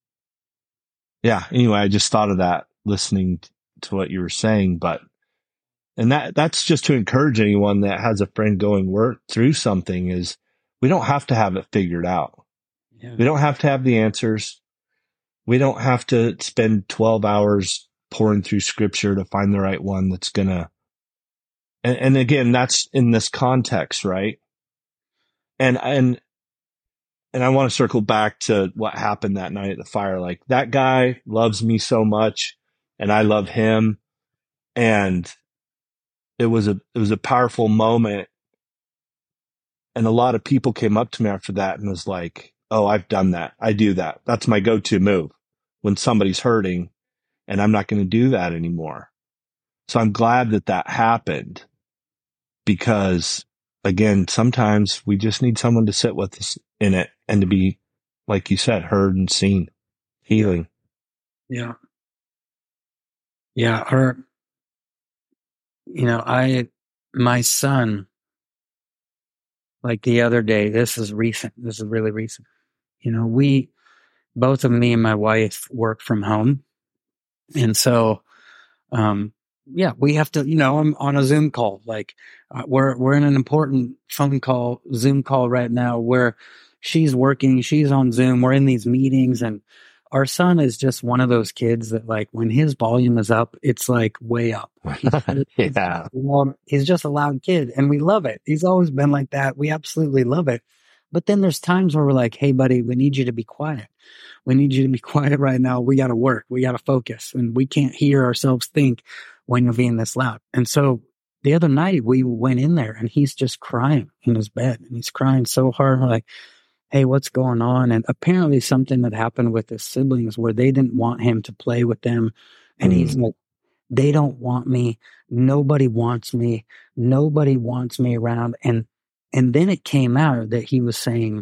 Speaker 2: Yeah. Anyway, I just thought of that listening to what you were saying, but, and that, that's just to encourage anyone that has a friend going work through something is we don't have to have it figured out. Yeah. We don't have to have the answers. We don't have to spend twelve hours pouring through scripture to find the right one that's going to, and, and again, that's in this context, right? And, and, and I want to circle back to what happened that night at the fire. Like, that guy loves me so much and I love him. And it was a, it was a powerful moment. And a lot of people came up to me after that and was like, oh, I've done that. I do that. That's my go-to move when somebody's hurting, and I'm not going to do that anymore. So I'm glad that that happened, because again, sometimes we just need someone to sit with us in it and to be, like you said, heard and seen, healing.
Speaker 3: Yeah. Yeah. Or, you know, I, my son, like the other day, this is recent. This is really recent. You know, we, both of me and my wife work from home. And so, um, yeah, we have to, you know, I'm on a Zoom call. Like, uh, we're, we're in an important phone call, Zoom call right now where she's working, she's on Zoom, we're in these meetings, and our son is just one of those kids that, like, when his volume is up, it's like way up. He's,
Speaker 2: yeah.
Speaker 3: he's, he's just a loud kid, and we love it. He's always been like that. We absolutely love it. But then there's times where we're like, hey, buddy, we need you to be quiet. We need you to be quiet right now. We got to work. We got to focus. And we can't hear ourselves think when you're being this loud. And so the other night we went in there and he's just crying in his bed. And he's crying so hard. We're like, hey, what's going on? And apparently something that happened with his siblings where they didn't want him to play with them. And mm. he's like, they don't want me. Nobody wants me. Nobody wants me around. And, and then it came out that he was saying,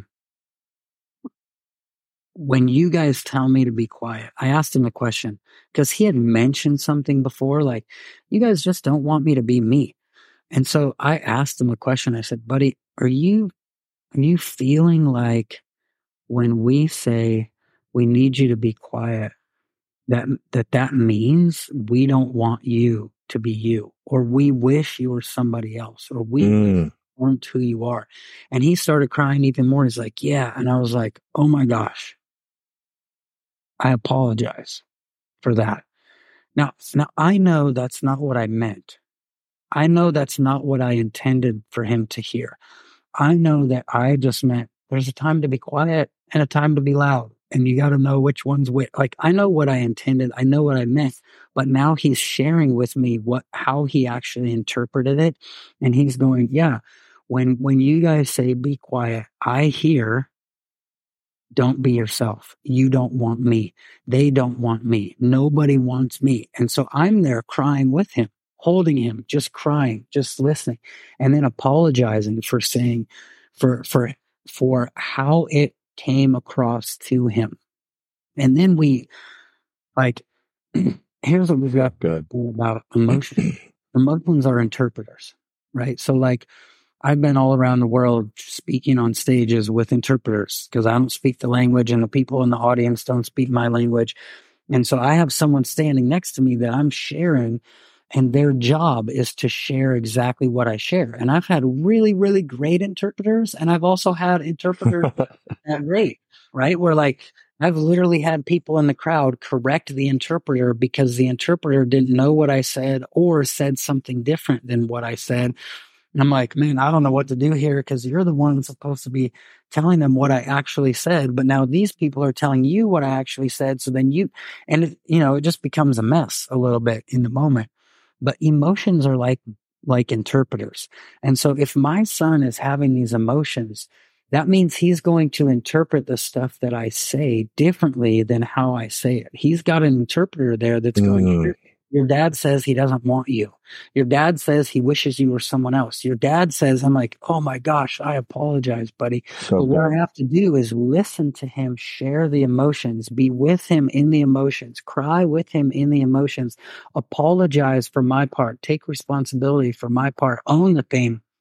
Speaker 3: when you guys tell me to be quiet, I asked him a question because he had mentioned something before, like, you guys just don't want me to be me. And so I asked him a question. I said, buddy, are you, are you feeling like when we say we need you to be quiet, that, that that means we don't want you to be you, or we wish you were somebody else, or we mm. weren't who you are? And he started crying even more. He's like, yeah. And I was like, oh my gosh. I apologize for that. Now, now I know that's not what I meant. I know that's not what I intended for him to hear. I know that I just meant there's a time to be quiet and a time to be loud, and you got to know which one's which. Like, I know what I intended. I know what I meant, but now he's sharing with me what, how he actually interpreted it. And he's going, yeah, when, when you guys say be quiet, I hear, don't be yourself. You don't want me. They don't want me. Nobody wants me. And so I'm there crying with him, holding him, just crying, just listening, and then apologizing for saying, for, for, for how it came across to him. And then we, like, here's what we've got
Speaker 2: Good.
Speaker 3: about emotions. Emotions are interpreters, right? So, like, I've been all around the world speaking on stages with interpreters because I don't speak the language and the people in the audience don't speak my language. And so I have someone standing next to me that I'm sharing, and their job is to share exactly what I share. And I've had really, really great interpreters, and I've also had interpreters that are great, right? Where, like, I've literally had people in the crowd correct the interpreter because the interpreter didn't know what I said or said something different than what I said. And I'm like, man, I don't know what to do here because you're the one that's supposed to be telling them what I actually said. But now these people are telling you what I actually said. So then you, and it, you know, it just becomes a mess a little bit in the moment. But emotions are like, like interpreters. And so if my son is having these emotions, that means he's going to interpret the stuff that I say differently than how I say it. He's got an interpreter there that's going, mm. Your dad says he doesn't want you. Your dad says he wishes you were someone else. Your dad says, I'm like, oh my gosh, I apologize, buddy. So but what I have to do is listen to him, share the emotions, be with him in the emotions, cry with him in the emotions, apologize for my part, take responsibility for my part, own the thing,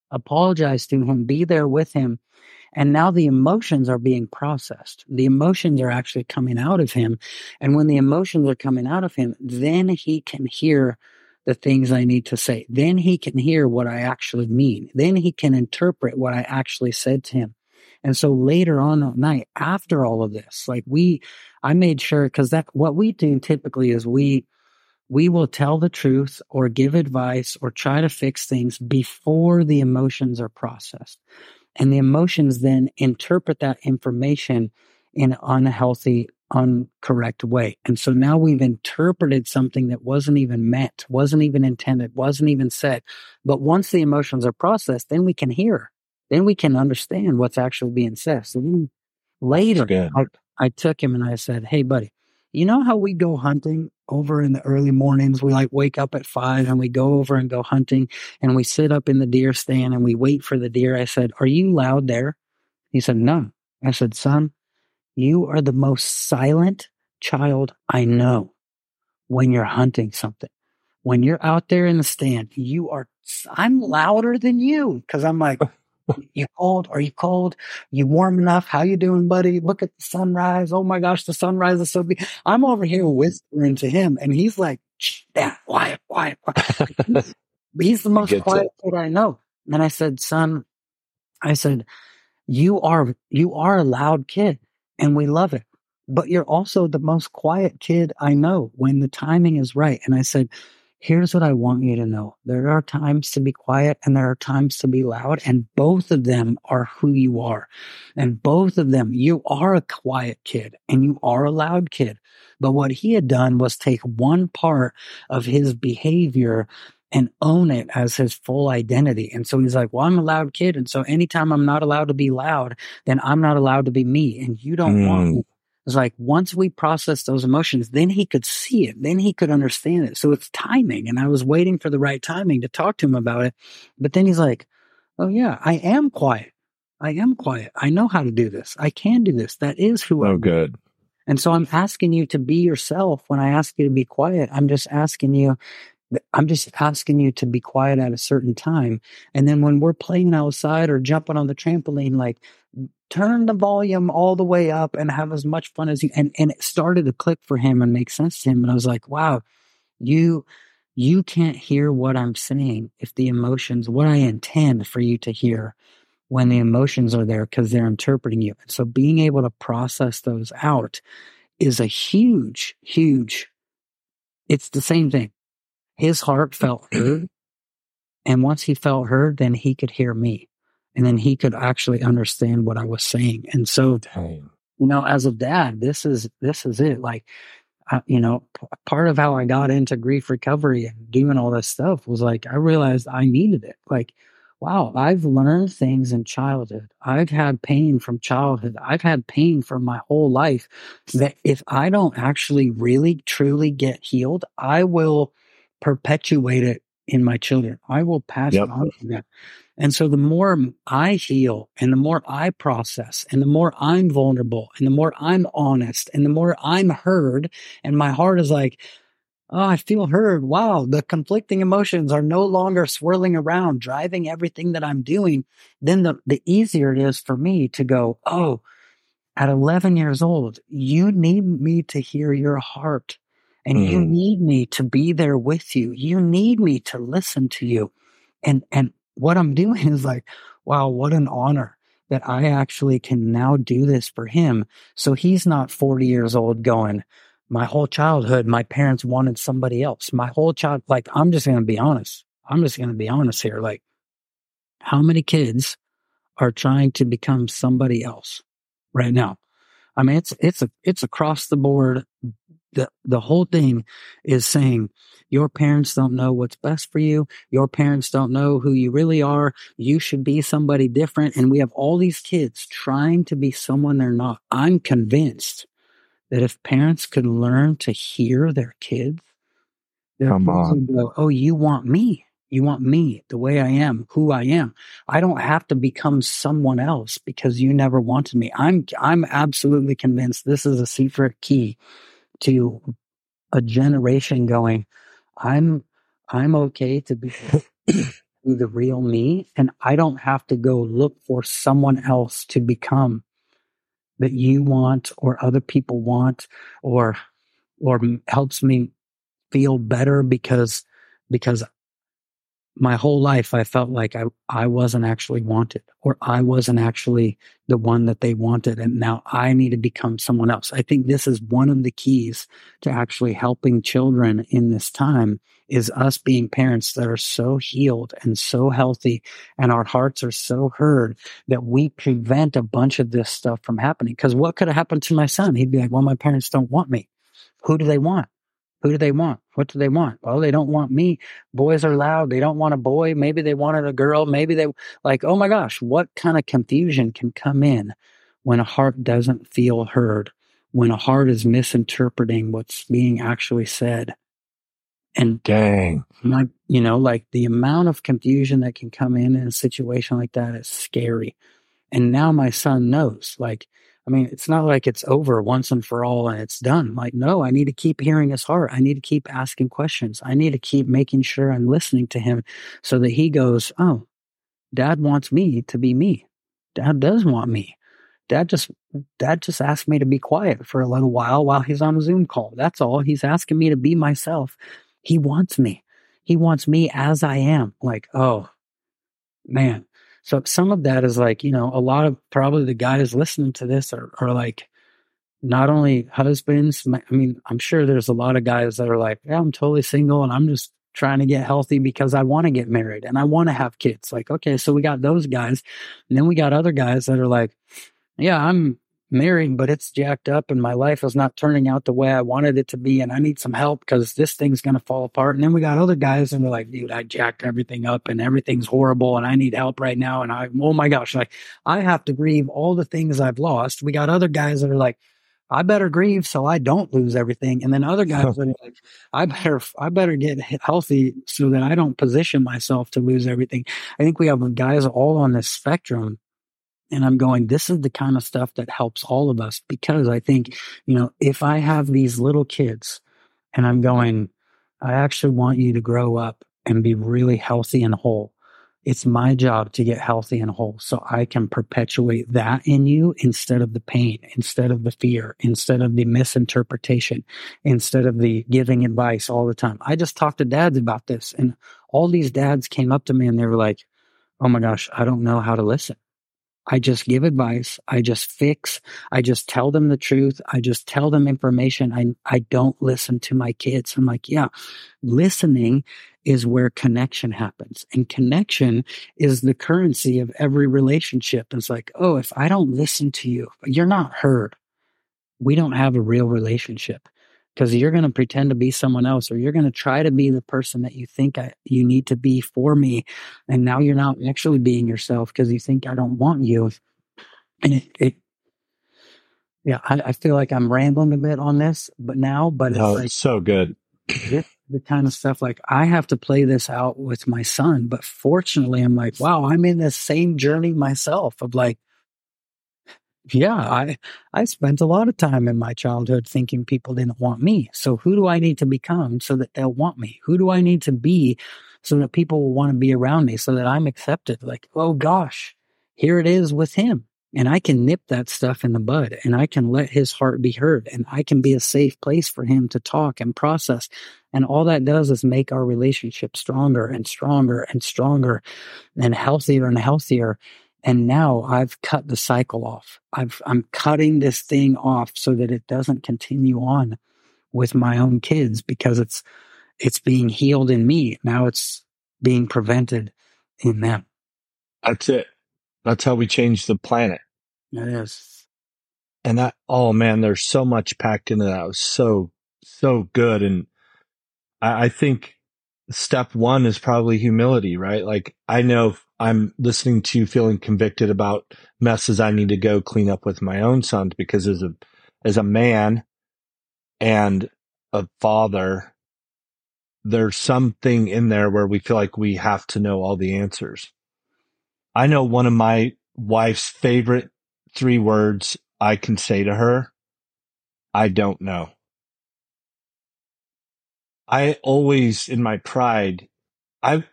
Speaker 3: apologize to him, be there with him. And now the emotions are being processed. The emotions are actually coming out of him. And when the emotions are coming out of him, then he can hear the things I need to say. Then he can hear what I actually mean. Then he can interpret what I actually said to him. And so later on that night, after all of this, like we, I made sure, because that what we do typically is we we will tell the truth or give advice or try to fix things before the emotions are processed. And the emotions then interpret that information in an unhealthy, incorrect way. And so now we've interpreted something that wasn't even meant, wasn't even intended, wasn't even said. But once the emotions are processed, then we can hear. Then we can understand what's actually being said. So then later, I, I took him and I said, hey, buddy, you know how we go hunting over in the early mornings? We like wake up at five and we go over and go hunting and we sit up in the deer stand and we wait for the deer. I said, are you loud there? He said, no. I said, son, you are the most silent child I know when you're hunting something. When you're out there in the stand, you are, I'm louder than you because I'm like, you cold? Are you cold? You warm enough? How you doing, buddy? Look at the sunrise. Oh my gosh, the sunrise is so big. I'm over here whispering to him and he's like, yeah, quiet, quiet, quiet. He's the most quiet kid I know. And I said, son, I said, you are, you are a loud kid and we love it, but you're also the most quiet kid I know when the timing is right. And I said, here's what I want you to know. There are times to be quiet and there are times to be loud, and both of them are who you are. And both of them, you are a quiet kid and you are a loud kid. But what he had done was take one part of his behavior and own it as his full identity. And so he's like, well, I'm a loud kid. And so anytime I'm not allowed to be loud, then I'm not allowed to be me. And you don't mm. want me. It's like once we process those emotions, then he could see it. Then he could understand it. So it's timing. And I was waiting for the right timing to talk to him about it. But then he's like, oh, yeah, I am quiet. I am quiet. I know how to do this. I can do this. That is who I am.
Speaker 2: Oh, good.
Speaker 3: And so I'm asking you to be yourself when I ask you to be quiet. I'm just asking you. I'm just asking you to be quiet at a certain time. And then when we're playing outside or jumping on the trampoline, like, turn the volume all the way up and have as much fun as you. And, and it started to click for him and make sense to him. And I was like, wow, you, you can't hear what I'm saying if the emotions, what I intend for you to hear when the emotions are there because they're interpreting you. And so being able to process those out is a huge, huge, it's the same thing. His heart felt heard. And once he felt heard, then he could hear me. And then he could actually understand what I was saying. And so, Dang. you know, as a dad, this is, this is it. Like, uh, you know, p- part of how I got into grief recovery and doing all this stuff was like, I realized I needed it. Like, wow, I've learned things in childhood. I've had pain from childhood. I've had pain from my whole life that if I don't actually really, truly get healed, I will perpetuate it in my children. I will pass yep. it on to them. And so the more I heal and the more I process and the more I'm vulnerable and the more I'm honest and the more I'm heard and my heart is like, oh, I feel heard. Wow. The conflicting emotions are no longer swirling around, driving everything that I'm doing. Then the, the easier it is for me to go, oh, at eleven years old, you need me to hear your heart and mm. you need me to be there with you. You need me to listen to you. And, and, what I'm doing is like, wow, what an honor that I actually can now do this for him. So he's not forty years old going, my whole childhood, my parents wanted somebody else. My whole child, like, I'm just going to be honest. I'm just going to be honest here. Like, how many kids are trying to become somebody else right now? I mean, it's, it's, a, it's across the board. The, the whole thing is saying your parents don't know what's best for you. Your parents don't know who you really are. You should be somebody different. And we have all these kids trying to be someone they're not. I'm convinced that if parents could learn to hear their kids, their
Speaker 2: Come
Speaker 3: kids
Speaker 2: on.
Speaker 3: would go, oh, you want me. You want me the way I am, who I am. I don't have to become someone else because you never wanted me. I'm, I'm absolutely convinced this is a secret key to a generation going, I'm, I'm okay to be be the real me, and I don't have to go look for someone else to become that you want or other people want or or helps me feel better because because my whole life I felt like I, I wasn't actually wanted, or I wasn't actually the one that they wanted, and now I need to become someone else. I think this is one of the keys to actually helping children in this time, is us being parents that are so healed and so healthy, and our hearts are so heard that we prevent a bunch of this stuff from happening. Because what could have happened to my son? He'd be like, well, my parents don't want me. Who do they want? Who do they want? What do they want? Well, they don't want me. Boys are loud. They don't want a boy. Maybe they wanted a girl. Maybe they like, oh my gosh, what kind of confusion can come in when a heart doesn't feel heard, when a heart is misinterpreting what's being actually said? And
Speaker 2: dang,
Speaker 3: my, you know, like the amount of confusion that can come in in a situation like that is scary. And now my son knows, like, I mean, it's not like it's over once and for all and it's done. Like, no, I need to keep hearing his heart. I need to keep asking questions. I need to keep making sure I'm listening to him so that he goes, oh, Dad wants me to be me. Dad does want me. Dad just, Dad just asked me to be quiet for a little while while he's on a Zoom call. That's all. He's asking me to be myself. He wants me. He wants me as I am. Like, oh, man. So some of that is like, you know, a lot of probably the guys listening to this are, are like, not only husbands. I mean, I'm sure there's a lot of guys that are like, yeah, I'm totally single and I'm just trying to get healthy because I want to get married and I want to have kids. Like, okay, so we got those guys. And then we got other guys that are like, yeah, I'm married, but it's jacked up and my life is not turning out the way I wanted it to be. And I need some help because this thing's going to fall apart. And then we got other guys and they're like, dude, I jacked everything up and everything's horrible and I need help right now. And I, oh my gosh, like I have to grieve all the things I've lost. We got other guys that are like, I better grieve so I don't lose everything. And then other guys that are like, I better, I better get healthy so that I don't position myself to lose everything. I think we have guys all on this spectrum. And I'm going, this is the kind of stuff that helps all of us, because I think, you know, if I have these little kids and I'm going, I actually want you to grow up and be really healthy and whole. It's my job to get healthy and whole so I can perpetuate that in you instead of the pain, instead of the fear, instead of the misinterpretation, instead of the giving advice all the time. I just talked to dads about this, and all these dads came up to me and they were like, oh my gosh, I don't know how to listen. I just give advice. I just fix. I just tell them the truth. I just tell them information. I I don't listen to my kids. I'm like, yeah, listening is where connection happens. And connection is the currency of every relationship. It's like, oh, if I don't listen to you, you're not heard. We don't have a real relationship, because you're going to pretend to be someone else, or you're going to try to be the person that you think I, you need to be for me. And now you're not actually being yourself because you think I don't want you. And it, it yeah, I, I feel like I'm rambling a bit on this, but now, but it's
Speaker 2: no,
Speaker 3: like
Speaker 2: it's so good.
Speaker 3: This, the kind of stuff, like I have to play this out with my son. But fortunately, I'm like, wow, I'm in the same journey myself of like, yeah, I, I spent a lot of time in my childhood thinking people didn't want me. So who do I need to become so that they'll want me? Who do I need to be so that people will want to be around me, so that I'm accepted? Like, oh gosh, here it is with him. And I can nip that stuff in the bud, and I can let his heart be heard, and I can be a safe place for him to talk and process. And all that does is make our relationship stronger and stronger and stronger and healthier and healthier. And now I've cut the cycle off. I've, I'm cutting this thing off so that it doesn't continue on with my own kids, because it's, it's being healed in me. Now it's being prevented in them.
Speaker 2: That's it. That's how we change the planet.
Speaker 3: It is.
Speaker 2: And that, oh man, there's so much packed into that. It was so, so good. And I, I think step one is probably humility, right? Like, I know I'm listening to you feeling convicted about messes I need to go clean up with my own sons, because as a, as a man and a father, there's something in there where we feel like we have to know all the answers. I know one of my wife's favorite three words I can say to her: I don't know. I always, in my pride, I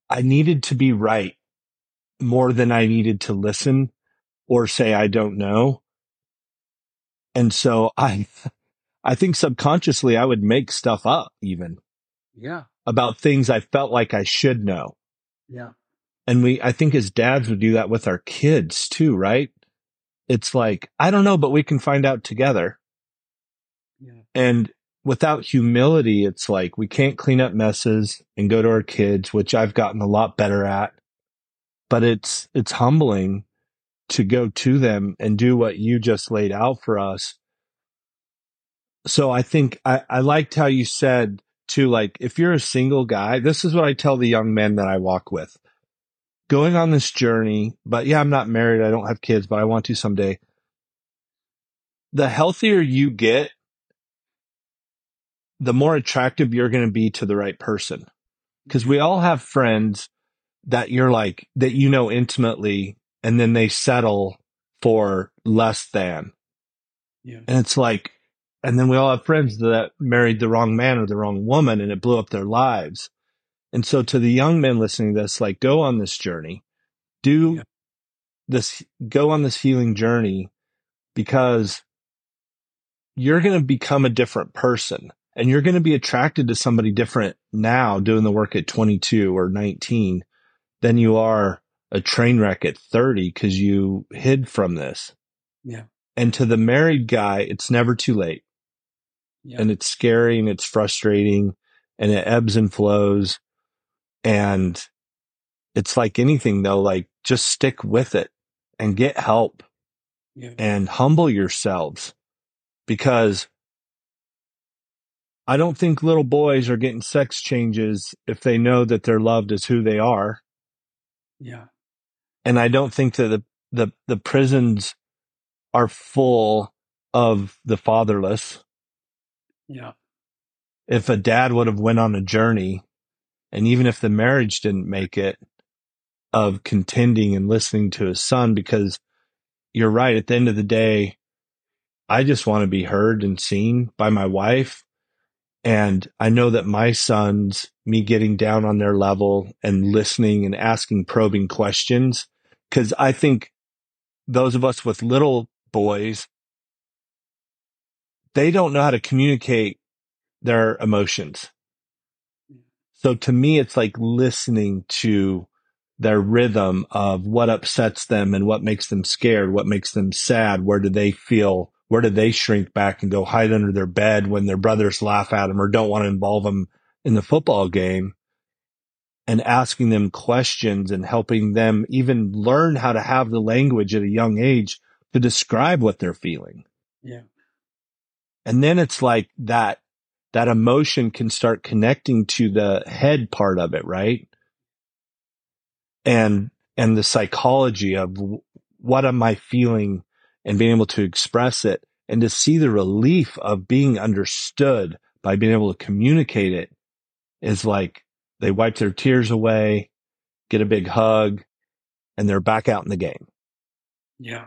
Speaker 2: I needed to be right more than I needed to listen or say, I don't know. And so I, I think subconsciously I would make stuff up even.
Speaker 3: Yeah.
Speaker 2: About things I felt like I should know.
Speaker 3: Yeah.
Speaker 2: And we, I think as dads would do that with our kids too, right? It's like, I don't know, but we can find out together.
Speaker 3: Yeah.
Speaker 2: And without humility, it's like we can't clean up messes and go to our kids, which I've gotten a lot better at. But it's, it's humbling to go to them and do what you just laid out for us. So I think I, I liked how you said too, like, if you're a single guy, this is what I tell the young men that I walk with. Going on this journey, but yeah, I'm not married. I don't have kids, but I want to someday. The healthier you get, the more attractive you're going to be to the right person. Because we all have friends that you're like, that you know intimately, and then they settle for less than.
Speaker 3: Yeah.
Speaker 2: And it's like, and then we all have friends that married the wrong man or the wrong woman, and it blew up their lives. And so to the young men listening to this, like, go on this journey, do yeah. this, go on this healing journey, because you're going to become a different person, and you're going to be attracted to somebody different now doing the work at twenty-two or nineteen than you are a train wreck at thirty, because you hid from this.
Speaker 3: Yeah.
Speaker 2: And to the married guy, it's never too late. Yeah. And it's scary and it's frustrating and it ebbs and flows. And it's like anything though, like, just stick with it and get help. Yeah. And humble yourselves, because I don't think little boys are getting sex changes if they know that they're loved as who they are.
Speaker 3: Yeah.
Speaker 2: And I don't think that the, the, the prisons are full of the fatherless.
Speaker 3: Yeah.
Speaker 2: If a dad would have went on a journey, and even if the marriage didn't make it, of contending and listening to his son, because you're right, at the end of the day, I just want to be heard and seen by my wife. And I know that my sons, me getting down on their level and listening and asking probing questions, because I think those of us with little boys, they don't know how to communicate their emotions. So to me, it's like listening to their rhythm of what upsets them and what makes them scared, what makes them sad, where do they feel, where do they shrink back and go hide under their bed when their brothers laugh at them or don't want to involve them in the football game, and asking them questions and helping them even learn how to have the language at a young age to describe what they're feeling.
Speaker 3: Yeah.
Speaker 2: And then it's like that, that emotion can start connecting to the head part of it, right? And, and the psychology of what am I feeling, and being able to express it, and to see the relief of being understood by being able to communicate it is like they wipe their tears away, get a big hug, and they're back out in the game.
Speaker 3: Yeah.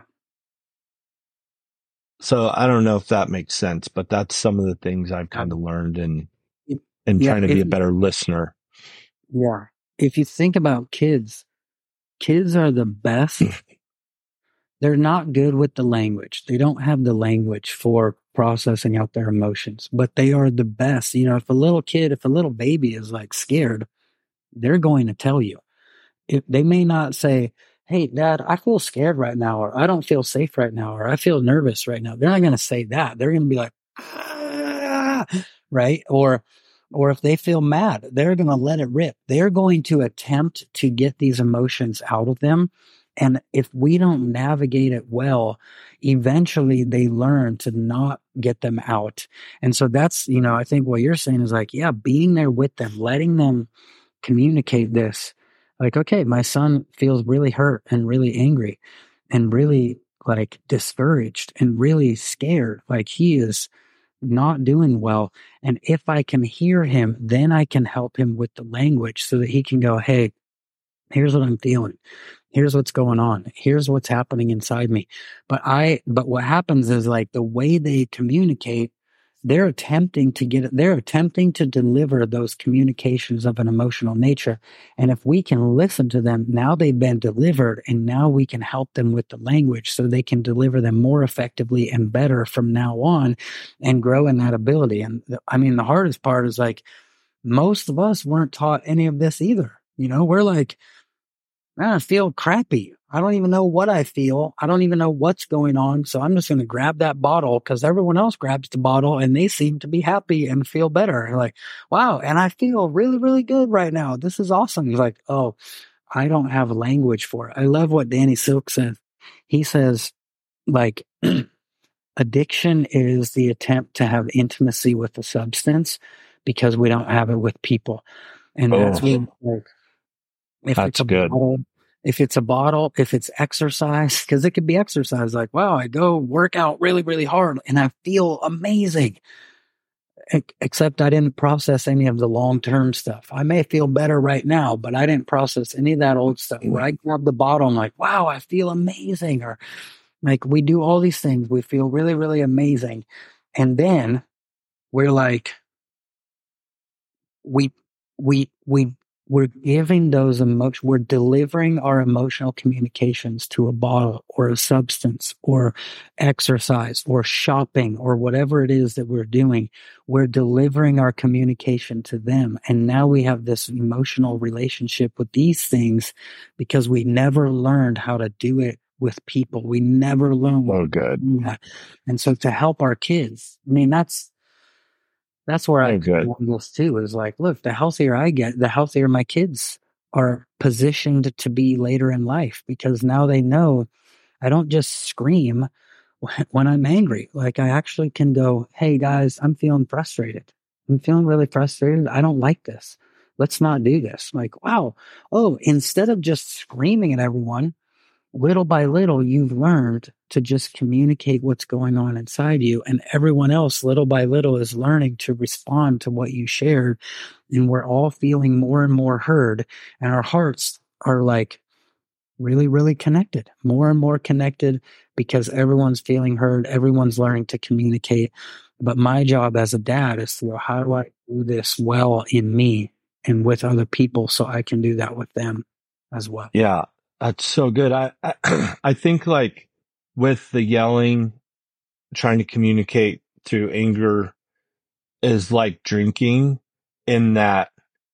Speaker 2: So I don't know if that makes sense, but that's some of the things I've kind of learned in, in yeah, trying to be a better listener.
Speaker 3: Yeah. If you think about kids, kids are the best. They're not good with the language. They don't have the language for processing out their emotions, but they are the best. You know, if a little kid, if a little baby is like scared, they're going to tell you. If they may not say, hey, Dad, I feel scared right now, or I don't feel safe right now, or I feel nervous right now. They're not going to say that. They're going to be like, ah, right? Or, or if they feel mad, they're going to let it rip. They're going to attempt to get these emotions out of them. And if we don't navigate it well, eventually they learn to not get them out. And so that's, you know, I think what you're saying is like, yeah, being there with them, letting them communicate this. Like, okay, my son feels really hurt and really angry and really like discouraged and really scared. Like he is not doing well. And if I can hear him, then I can help him with the language so that he can go, hey, here's what I'm feeling. Here's what's going on. Here's what's happening inside me. But I, but what happens is like the way they communicate they're attempting to get, they're attempting to deliver those communications of an emotional nature. And if we can listen to them, now they've been delivered, and now we can help them with the language so they can deliver them more effectively and better from now on and grow in that ability. And the, I mean, the hardest part is like, most of us weren't taught any of this either. You know, we're like, I feel crappy. I don't even know what I feel. I don't even know what's going on. So I'm just going to grab that bottle because everyone else grabs the bottle and they seem to be happy and feel better. Like, wow. And I feel really, really good right now. This is awesome. He's like, oh, I don't have language for it. I love what Danny Silk says. He says, like, addiction is the attempt to have intimacy with the substance because we don't have it with people. And
Speaker 2: Oh.
Speaker 3: that's what, like, if
Speaker 2: That's
Speaker 3: it's a
Speaker 2: good.
Speaker 3: bottle, if it's a bottle, if it's exercise, because it could be exercise. Like, wow, I go work out really, really hard and I feel amazing. E- Except I didn't process any of the long-term stuff. I may feel better right now, but I didn't process any of that old stuff where I grab the bottle and like, wow, I feel amazing. Or like, we do all these things. We feel really, really amazing. And then we're like, we, we, we, we're giving those emotions, we're delivering our emotional communications to a bottle or a substance or exercise or shopping or whatever it is that we're doing. We're delivering our communication to them. And now we have this emotional relationship with these things because we never learned how to do it with people. We never learned what
Speaker 2: Oh, good.
Speaker 3: to do that. And so to help our kids, I mean, that's, that's where I
Speaker 2: Oh, good.
Speaker 3: want this too, is like, look, the healthier I get, the healthier my kids are positioned to be later in life, because now they know I don't just scream when- when I'm angry. Like, I actually can go, hey guys, I'm feeling frustrated. I'm feeling really frustrated. I don't like this. Let's not do this. Like, wow. Oh, instead of just screaming at everyone, little by little, you've learned to just communicate what's going on inside you. And everyone else, little by little, is learning to respond to what you shared. And we're all feeling more and more heard. And our hearts are like really, really connected, more and more connected, because everyone's feeling heard. Everyone's learning to communicate. But my job as a dad is to go, how do I do this well in me and with other people so I can do that with them as well?
Speaker 2: Yeah, that's so good. I, I I think like with the yelling, trying to communicate through anger is like drinking, in that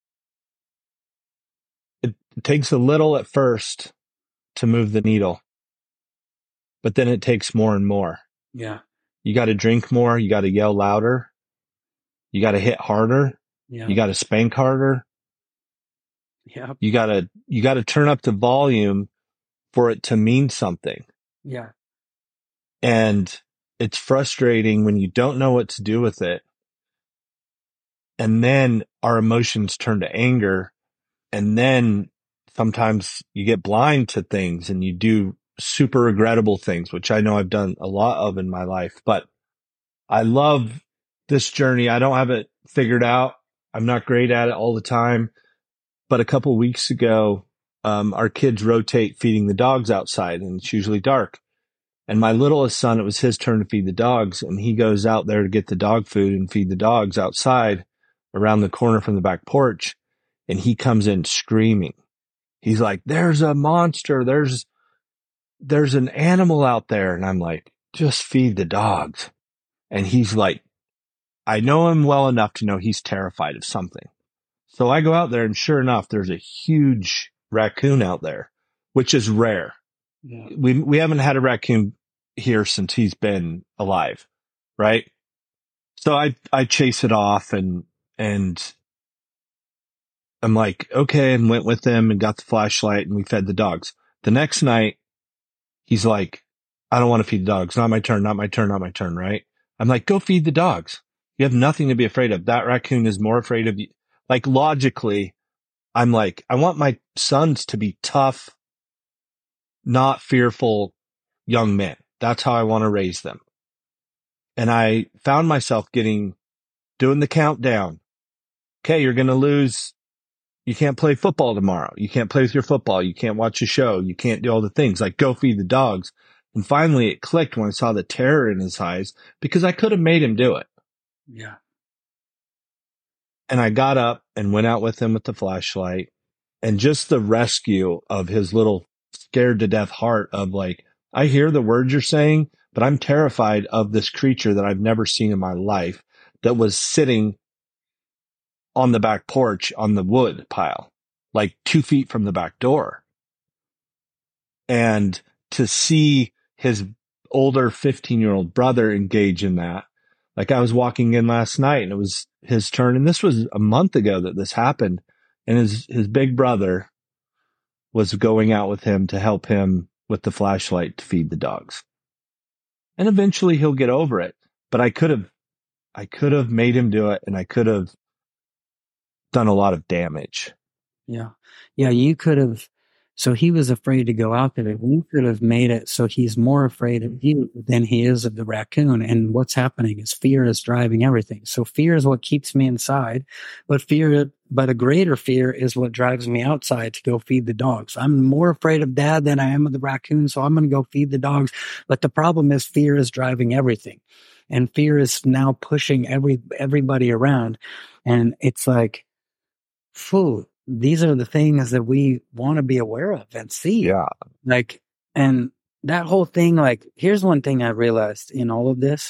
Speaker 2: it, it takes a little at first to move the needle, but then it takes more and more.
Speaker 3: Yeah.
Speaker 2: You got to drink more. You got to yell louder. You got to hit harder.
Speaker 3: Yeah.
Speaker 2: You got to spank harder.
Speaker 3: Yeah.
Speaker 2: You got to, you got to turn up the volume for it to mean something.
Speaker 3: Yeah.
Speaker 2: And it's frustrating when you don't know what to do with it. And then our emotions turn to anger. And then sometimes you get blind to things and you do super regrettable things, which I know I've done a lot of in my life. But I love this journey. I don't have it figured out. I'm not great at it all the time. But a couple of weeks ago, um, our kids rotate feeding the dogs outside, and it's usually dark. And my littlest son, it was his turn to feed the dogs, and he goes out there to get the dog food and feed the dogs outside around the corner from the back porch. And he comes in screaming. He's like, there's a monster. There's, there's an animal out there. And I'm like, just feed the dogs. And he's like, I know him well enough to know he's terrified of something. So I go out there, and sure enough, there's a huge raccoon out there, which is rare.
Speaker 3: Yeah.
Speaker 2: We, we haven't had a raccoon here since he's been alive. Right. So I, I chase it off, and, and I'm like, okay, and went with him and got the flashlight, and we fed the dogs. The next night, he's like, I don't want to feed the dogs. Not my turn, not my turn, not my turn, right? I'm like, go feed the dogs. You have nothing to be afraid of. That raccoon is more afraid of you. Like, logically, I'm like, I want my sons to be tough, not fearful young men. That's how I want to raise them. And I found myself getting, doing the countdown. Okay, you're going to lose. You can't play football tomorrow. You can't play with your football. You can't watch a show. You can't do all the things. Like, go feed the dogs. And finally it clicked when I saw the terror in his eyes, because I could have made him do it.
Speaker 3: Yeah.
Speaker 2: And I got up and went out with him with the flashlight, and just the rescue of his little scared to death heart of like, I hear the words you're saying, but I'm terrified of this creature that I've never seen in my life that was sitting on the back porch on the wood pile, like two feet from the back door. And to see his older fifteen year old brother engage in that, like I was walking in last night and it was his turn. And this was a month ago that this happened. And his, his big brother was going out with him to help him with the flashlight to feed the dogs. And eventually he'll get over it. But I could have, I could have made him do it, and I could have done a lot of damage.
Speaker 3: Yeah. Yeah. You could have. So he was afraid to go out there. You could have made it so he's more afraid of you than he is of the raccoon. And what's happening is fear is driving everything. So fear is what keeps me inside, but fear, but a greater fear is what drives me outside to go feed the dogs. I'm more afraid of dad than I am of the raccoon. So I'm going to go feed the dogs. But the problem is fear is driving everything, and fear is now pushing every, everybody around. And it's like, phew. These are the things that we want to be aware of and see.
Speaker 2: Yeah.
Speaker 3: Like, and that whole thing, like, here's one thing I realized in all of this.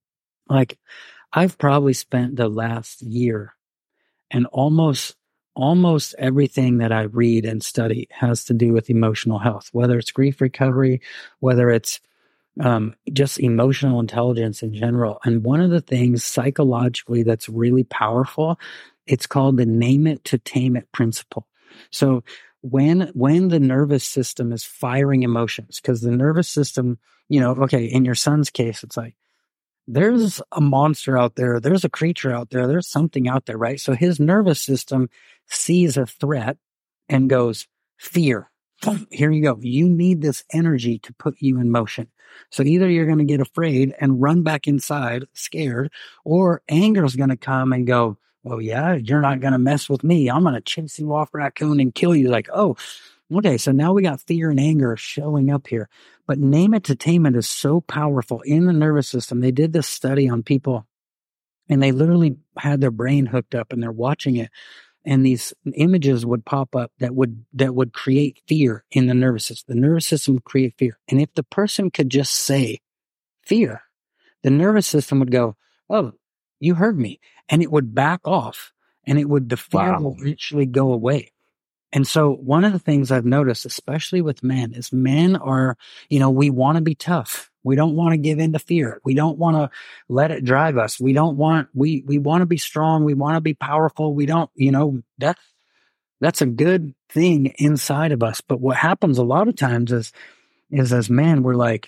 Speaker 3: Like, I've probably spent the last year, and almost, almost everything that I read and study has to do with emotional health, whether it's grief recovery, whether it's um, just emotional intelligence in general. And one of the things psychologically that's really powerful, it's called the name it to tame it principle. So when, when the nervous system is firing emotions, because the nervous system, you know, okay, in your son's case, it's like, there's a monster out there. There's a creature out there. There's something out there, right? So his nervous system sees a threat and goes, fear. Here you go. You need this energy to put you in motion. So either you're going to get afraid and run back inside scared, or anger is going to come and go, oh yeah, you're not going to mess with me. I'm going to chase you off, raccoon, and kill you. Like, oh, okay. So now we got fear and anger showing up here. But name it to tame it is so powerful in the nervous system. They did this study on people, and they literally had their brain hooked up and they're watching it. And these images would pop up that would, that would create fear in the nervous system. The nervous system would create fear. And if the person could just say fear, the nervous system would go, oh, you heard me. And it would back off, and it would, the fear
Speaker 2: Wow.
Speaker 3: will eventually go away. And so one of the things I've noticed, especially with men, is men are, you know, we want to be tough. We don't want to give in to fear. We don't want to let it drive us. We don't want, we, we want to be strong. We want to be powerful. We don't, you know, that's, that's a good thing inside of us. But what happens a lot of times is, is as men, we're like,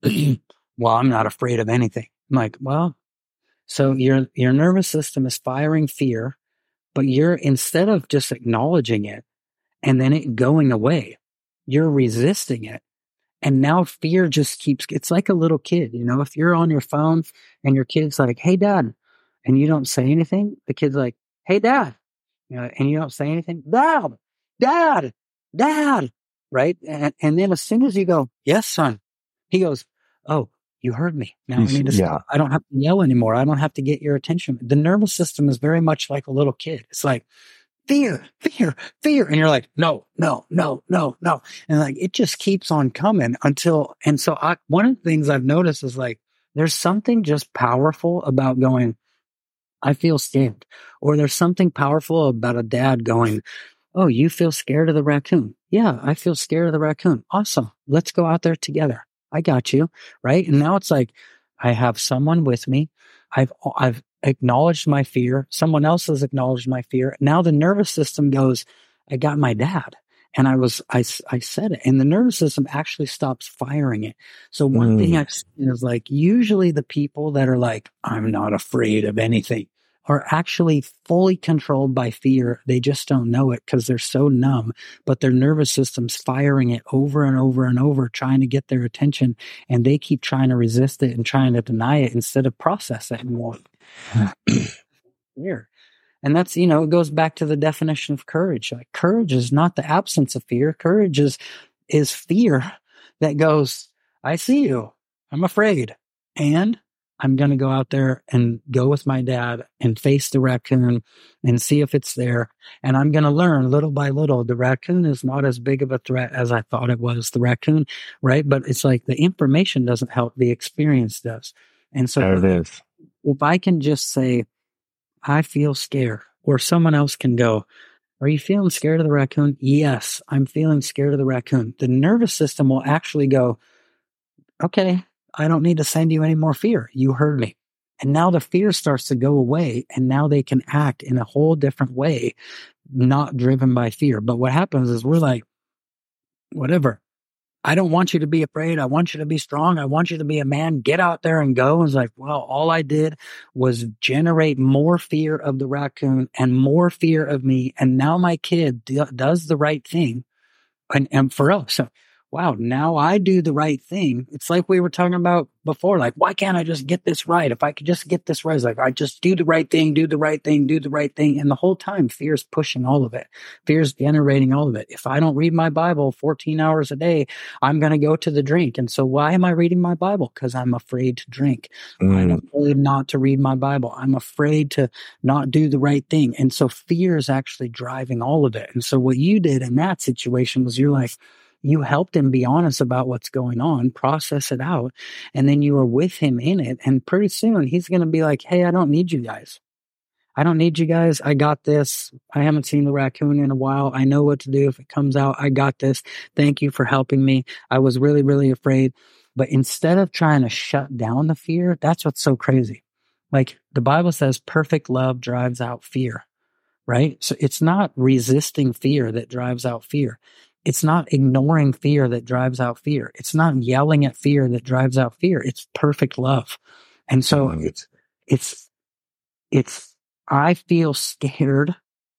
Speaker 3: well, I'm not afraid of anything. I'm like, well, so your, your nervous system is firing fear, but you're, instead of just acknowledging it and then it going away, you're resisting it. And now fear just keeps, it's like a little kid, you know, if you're on your phone and your kid's like, hey dad, and you don't say anything, the kid's like, hey dad, you know, and you don't say anything, dad, dad, dad, right? And, and then as soon as you go, yes, son, he goes, oh, you heard me. Now I need to
Speaker 2: Yeah.
Speaker 3: stop. I don't have to yell anymore. I don't have to get your attention. The nervous system is very much like a little kid. It's like, fear, fear, fear. And you're like, no, no, no, no, no. And like, it just keeps on coming until, and so I, one of the things I've noticed is like, there's something just powerful about going, I feel scared. Or there's something powerful about a dad going, oh, you feel scared of the raccoon? Yeah, I feel scared of the raccoon. Awesome. Let's go out there together. I got you. Right. And now it's like, I have someone with me. I've, I've acknowledged my fear. Someone else has acknowledged my fear. Now the nervous system goes, I got my dad. And I was, I, I said it, and the nervous system actually stops firing it. So one mm. thing I've seen is like, usually the people that are like, I'm not afraid of anything, are actually fully controlled by fear. They just don't know it because they're so numb, but their nervous system's firing it over and over and over, trying to get their attention. And they keep trying to resist it and trying to deny it instead of process it more. Fear. And that's, you know, it goes back to the definition of courage. Like, courage is not the absence of fear. Courage is, is fear that goes, I see you. I'm afraid. And I'm going to go out there and go with my dad and face the raccoon and see if it's there. And I'm going to learn little by little. The raccoon is not as big of a threat as I thought it was. The raccoon, right? But it's like the information doesn't help. The experience does. And so
Speaker 2: There it is.
Speaker 3: if I can just say, I feel scared, or someone else can go, are you feeling scared of the raccoon? Yes, I'm feeling scared of the raccoon. The nervous system will actually go, okay, I don't need to send you any more fear. You heard me. And now the fear starts to go away, and now they can act in a whole different way, not driven by fear. But what happens is we're like, whatever. I don't want you to be afraid. I want you to be strong. I want you to be a man. Get out there and go. And it's like, well, all I did was generate more fear of the raccoon and more fear of me. And now my kid d- does the right thing. And, and for us, so, wow, now I do the right thing. It's like we were talking about before, like, why can't I just get this right? If I could just get this right, it's like, I just do the right thing, do the right thing, do the right thing. And the whole time, fear's pushing all of it. Fear's generating all of it. If I don't read my Bible fourteen hours a day, I'm going to go to the drink. And so why am I reading my Bible? Because I'm afraid to drink.
Speaker 2: Mm.
Speaker 3: I'm afraid not to read my Bible. I'm afraid to not do the right thing. And so fear is actually driving all of it. And so what you did in that situation was you're like, you helped him be honest about what's going on, process it out, and then you were with him in it. And pretty soon he's going to be like, hey, I don't need you guys. I don't need you guys. I got this. I haven't seen the raccoon in a while. I know what to do if it comes out. I got this. Thank you for helping me. I was really, really afraid. But instead of trying to shut down the fear, that's what's so crazy. Like the Bible says, perfect love drives out fear, right? So it's not resisting fear that drives out fear. It's not ignoring fear that drives out fear. It's not yelling at fear that drives out fear. It's perfect love. And so it's, it's, it's, I feel scared.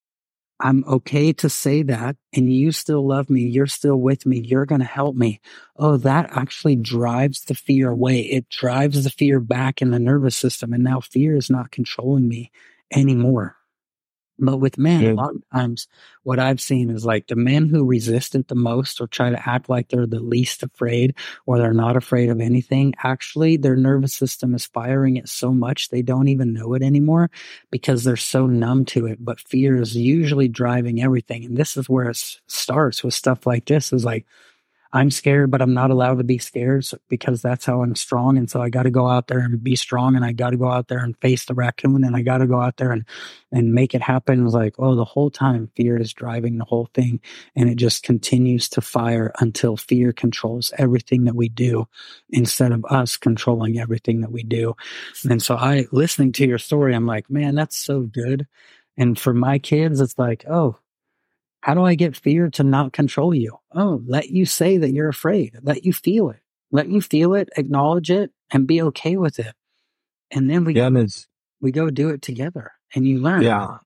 Speaker 3: I'm okay to say that. And you still love me. You're still with me. You're going to help me. Oh, that actually drives the fear away. It drives the fear back in the nervous system. And now fear is not controlling me anymore. But with men, yeah. a lot of times what I've seen is like the men who resist it the most or try to act like they're the least afraid or they're not afraid of anything. Actually, their nervous system is firing it so much they don't even know it anymore because they're so numb to it. But fear is usually driving everything. And this is where it starts with stuff like this is like, I'm scared, but I'm not allowed to be scared because that's how I'm strong. And so I got to go out there and be strong, and I got to go out there and face the raccoon, and I got to go out there and, and make it happen. It's like, oh, the whole time fear is driving the whole thing, and it just continues to fire until fear controls everything that we do instead of us controlling everything that we do. And so I, listening to your story, I'm like, man, that's so good. And for my kids, it's like, oh, how do I get fear to not control you? Oh, let you say that you're afraid. Let you feel it. Let you feel it, acknowledge it, and be okay with it. And then we,
Speaker 2: yeah, and it's,
Speaker 3: we go do it together and you learn.
Speaker 2: Yeah.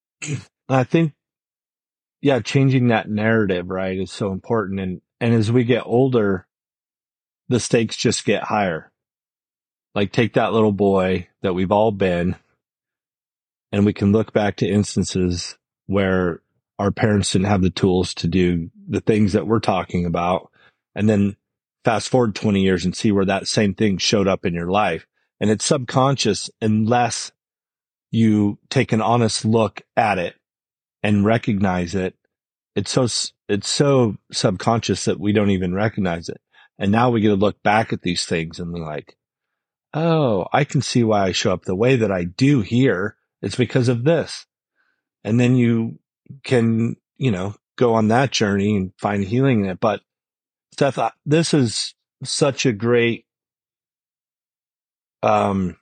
Speaker 2: I think, yeah, changing that narrative, right, is so important. And, and as we get older, the stakes just get higher. Like take that little boy that we've all been, and we can look back to instances where our parents didn't have the tools to do the things that we're talking about. And then fast forward twenty years and see where that same thing showed up in your life. And it's subconscious unless you take an honest look at it and recognize it. It's so, it's so subconscious that we don't even recognize it. And now we get to look back at these things and be like, oh, I can see why I show up the way that I do here. It's because of this. And then you can, you know, go on that journey and find healing in it. But Seth, this is such a great, um,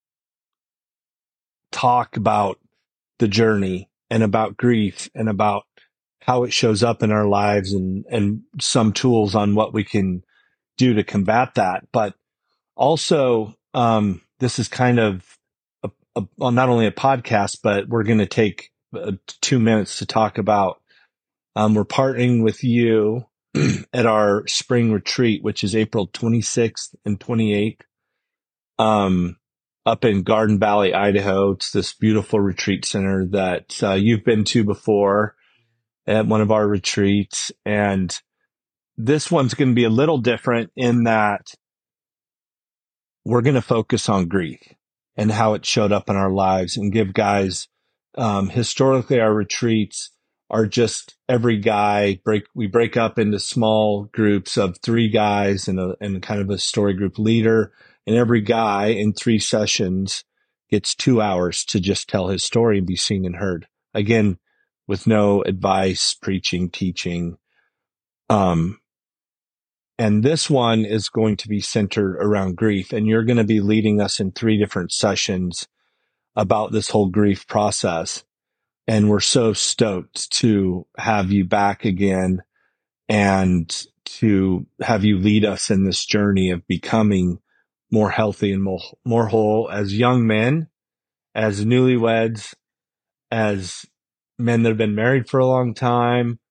Speaker 2: talk about the journey and about grief and about how it shows up in our lives and, and some tools on what we can do to combat that. But also, um, this is kind of a, a, well, not only a podcast, but we're going to take uh, two minutes to talk about, um, we're partnering with you at our spring retreat, which is April twenty-sixth and twenty-eighth, um, up in Garden Valley, Idaho. It's this beautiful retreat center that uh, you've been to before at one of our retreats. And this one's going to be a little different in that we're going to focus on grief and how it showed up in our lives and give guys, um, historically our retreats are just every guy break, we break up into small groups of three guys and a, and kind of a story group leader. And every guy in three sessions gets two hours to just tell his story and be seen and heard. Again, with no advice, preaching, teaching. Um, and this one is going to be centered around grief. And you're going to be leading us in three different sessions about this whole grief process. And we're so stoked to have you back again and to have you lead us in this journey of becoming more healthy and more, more whole as young men, as newlyweds, as men that have been married for a long time,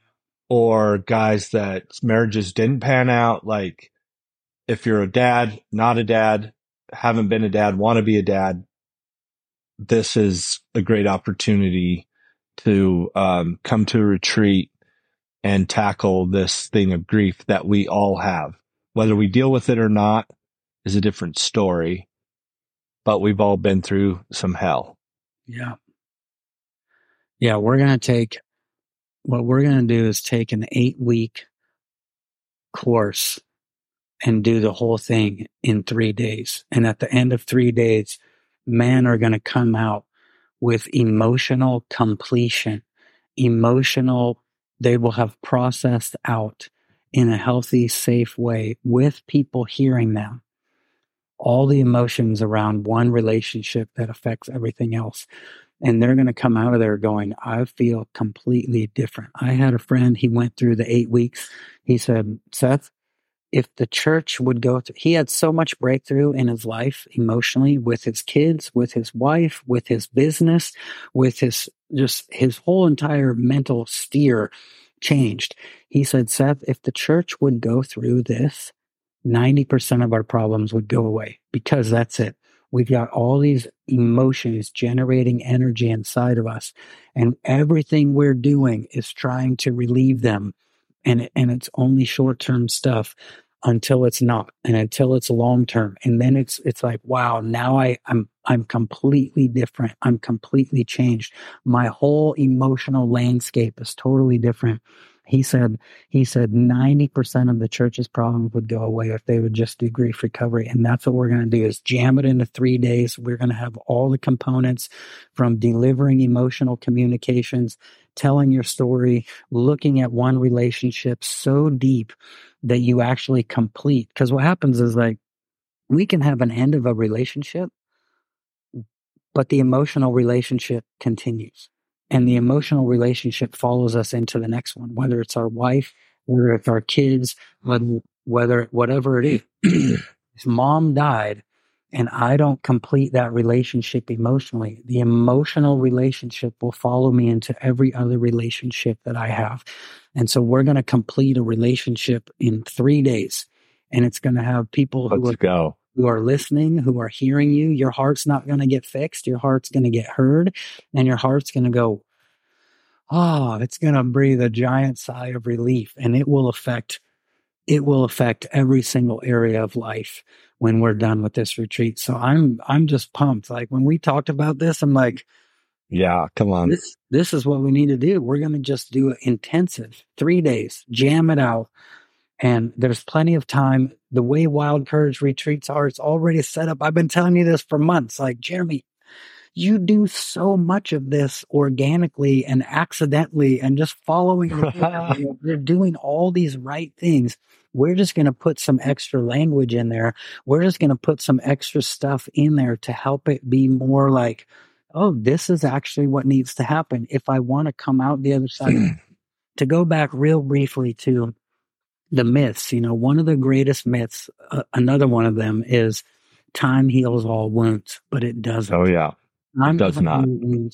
Speaker 2: or guys that marriages didn't pan out. Like if you're a dad, not a dad, haven't been a dad, want to be a dad, this is a great opportunity to um, come to a retreat and tackle this thing of grief that we all have. Whether we deal with it or not is a different story, but we've all been through some hell.
Speaker 3: Yeah. Yeah, we're going to take, what we're going to do is take an eight week course and do the whole thing in three days. And at the end of three days, men are going to come out with emotional completion, emotional, they will have processed out in a healthy, safe way with people hearing them all the emotions around one relationship that affects everything else. And they're going to come out of there going, I feel completely different. I had a friend, he went through the eight weeks. He said, Seth, if the church would go through, he had so much breakthrough in his life emotionally with his kids, with his wife, with his business, with his, just his whole entire mental steer changed. He said, Seth, if the church would go through this, ninety percent of our problems would go away, because that's it. We've got all these emotions generating energy inside of us, and everything we're doing is trying to relieve them. And, and it's only short-term stuff until it's not, and until it's long-term. And then it's, it's like, wow, now I, I'm, I'm completely different. I'm completely changed. My whole emotional landscape is totally different. He said, he said ninety percent of the church's problems would go away if they would just do grief recovery. And that's what we're going to do, is jam it into three days. We're going to have all the components, from delivering emotional communications, telling your story, looking at one relationship so deep that you actually complete. Because what happens is, like, we can have an end of a relationship, but the emotional relationship continues. And the emotional relationship follows us into the next one, whether it's our wife, whether it's our kids, whether, whether whatever it is. If mom died and I don't complete that relationship emotionally, the emotional relationship will follow me into every other relationship that I have. And so we're going to complete a relationship in three days. And it's going to have people who
Speaker 2: Let's
Speaker 3: are,
Speaker 2: go.
Speaker 3: who are listening, who are hearing you. Your heart's not going to get fixed. Your heart's going to get heard. And your heart's going to go, oh, it's going to breathe a giant sigh of relief. And it will affect, it will affect every single area of life when we're done with this retreat. So I'm, I'm just pumped. Like, when we talked about this, I'm like,
Speaker 2: yeah, come on.
Speaker 3: This, this is what we need to do. We're going to just do it intensive, three days, jam it out. And there's plenty of time. The way Wild Courage retreats are, it's already set up. I've been telling you this for months. Like, Jeremy, you do so much of this organically and accidentally and just following. You're doing all these right things. We're just going to put some extra language in there. We're just going to put some extra stuff in there to help it be more like, oh, this is actually what needs to happen if I want to come out the other side. To go back real briefly to the myths, you know, one of the greatest myths, uh, another one of them is time heals all wounds, but it doesn't.
Speaker 2: Oh, yeah.
Speaker 3: Time
Speaker 2: It does not.
Speaker 3: Wounds.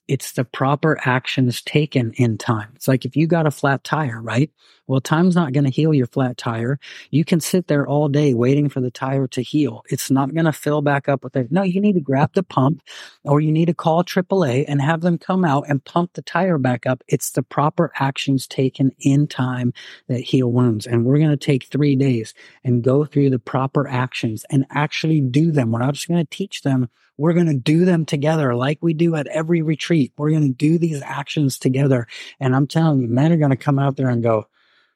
Speaker 3: it's the proper actions taken in time. It's like if you got a flat tire, right? Well, time's not going to heal your flat tire. You can sit there all day waiting for the tire to heal. It's not going to fill back up with it. No, you need to grab the pump, or you need to call triple A and have them come out and pump the tire back up. It's the proper actions taken in time that heal wounds. And we're going to take three days and go through the proper actions and actually do them. We're not just going to teach them. We're going to do them together like we do at every retreat. We're going to do these actions together. And I'm telling you, men are going to come out there and go,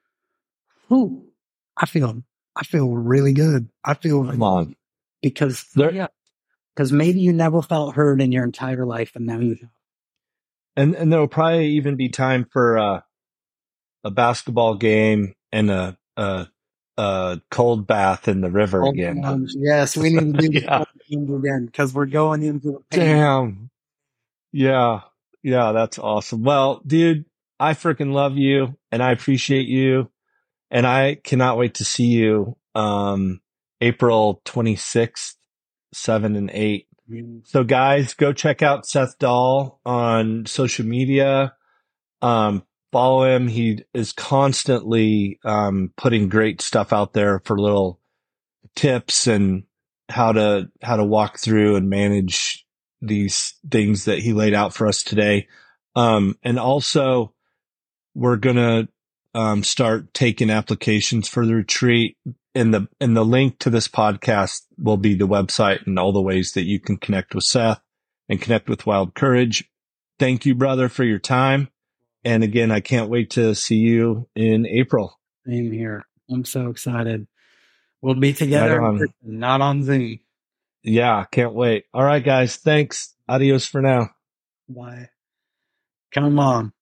Speaker 3: ooh, I feel, I feel really good. I feel,
Speaker 2: come on.
Speaker 3: Because,
Speaker 2: there,
Speaker 3: yeah, because maybe you never felt heard in your entire life. And now you have.
Speaker 2: And, and there'll probably even be time for uh, a basketball game and a, a, a cold bath in the river
Speaker 3: cold
Speaker 2: again.
Speaker 3: Times. Yes, we need to do
Speaker 2: yeah.
Speaker 3: the again because we're going into the pain.
Speaker 2: Damn. Yeah. Yeah, that's awesome. Well, dude, I freaking love you and I appreciate you. And I cannot wait to see you um, April twenty-sixth, seven and eight. Mm-hmm. So guys, go check out Seth Dahl on social media. Um, follow him. He is constantly um, putting great stuff out there for little tips and how to how to walk through and manage these things that he laid out for us today. Um, and also, we're gonna um, start taking applications for the retreat. And the and the link to this podcast will be the website and all the ways that you can connect with Seth and connect with Wild Courage. Thank you, brother, for your time. And again, I can't wait to see you in April.
Speaker 3: Same here. I'm so excited. We'll be together, right on. Not on Zoom.
Speaker 2: Yeah, can't wait. All right, guys. Thanks. Adios for now.
Speaker 3: Bye. Come on.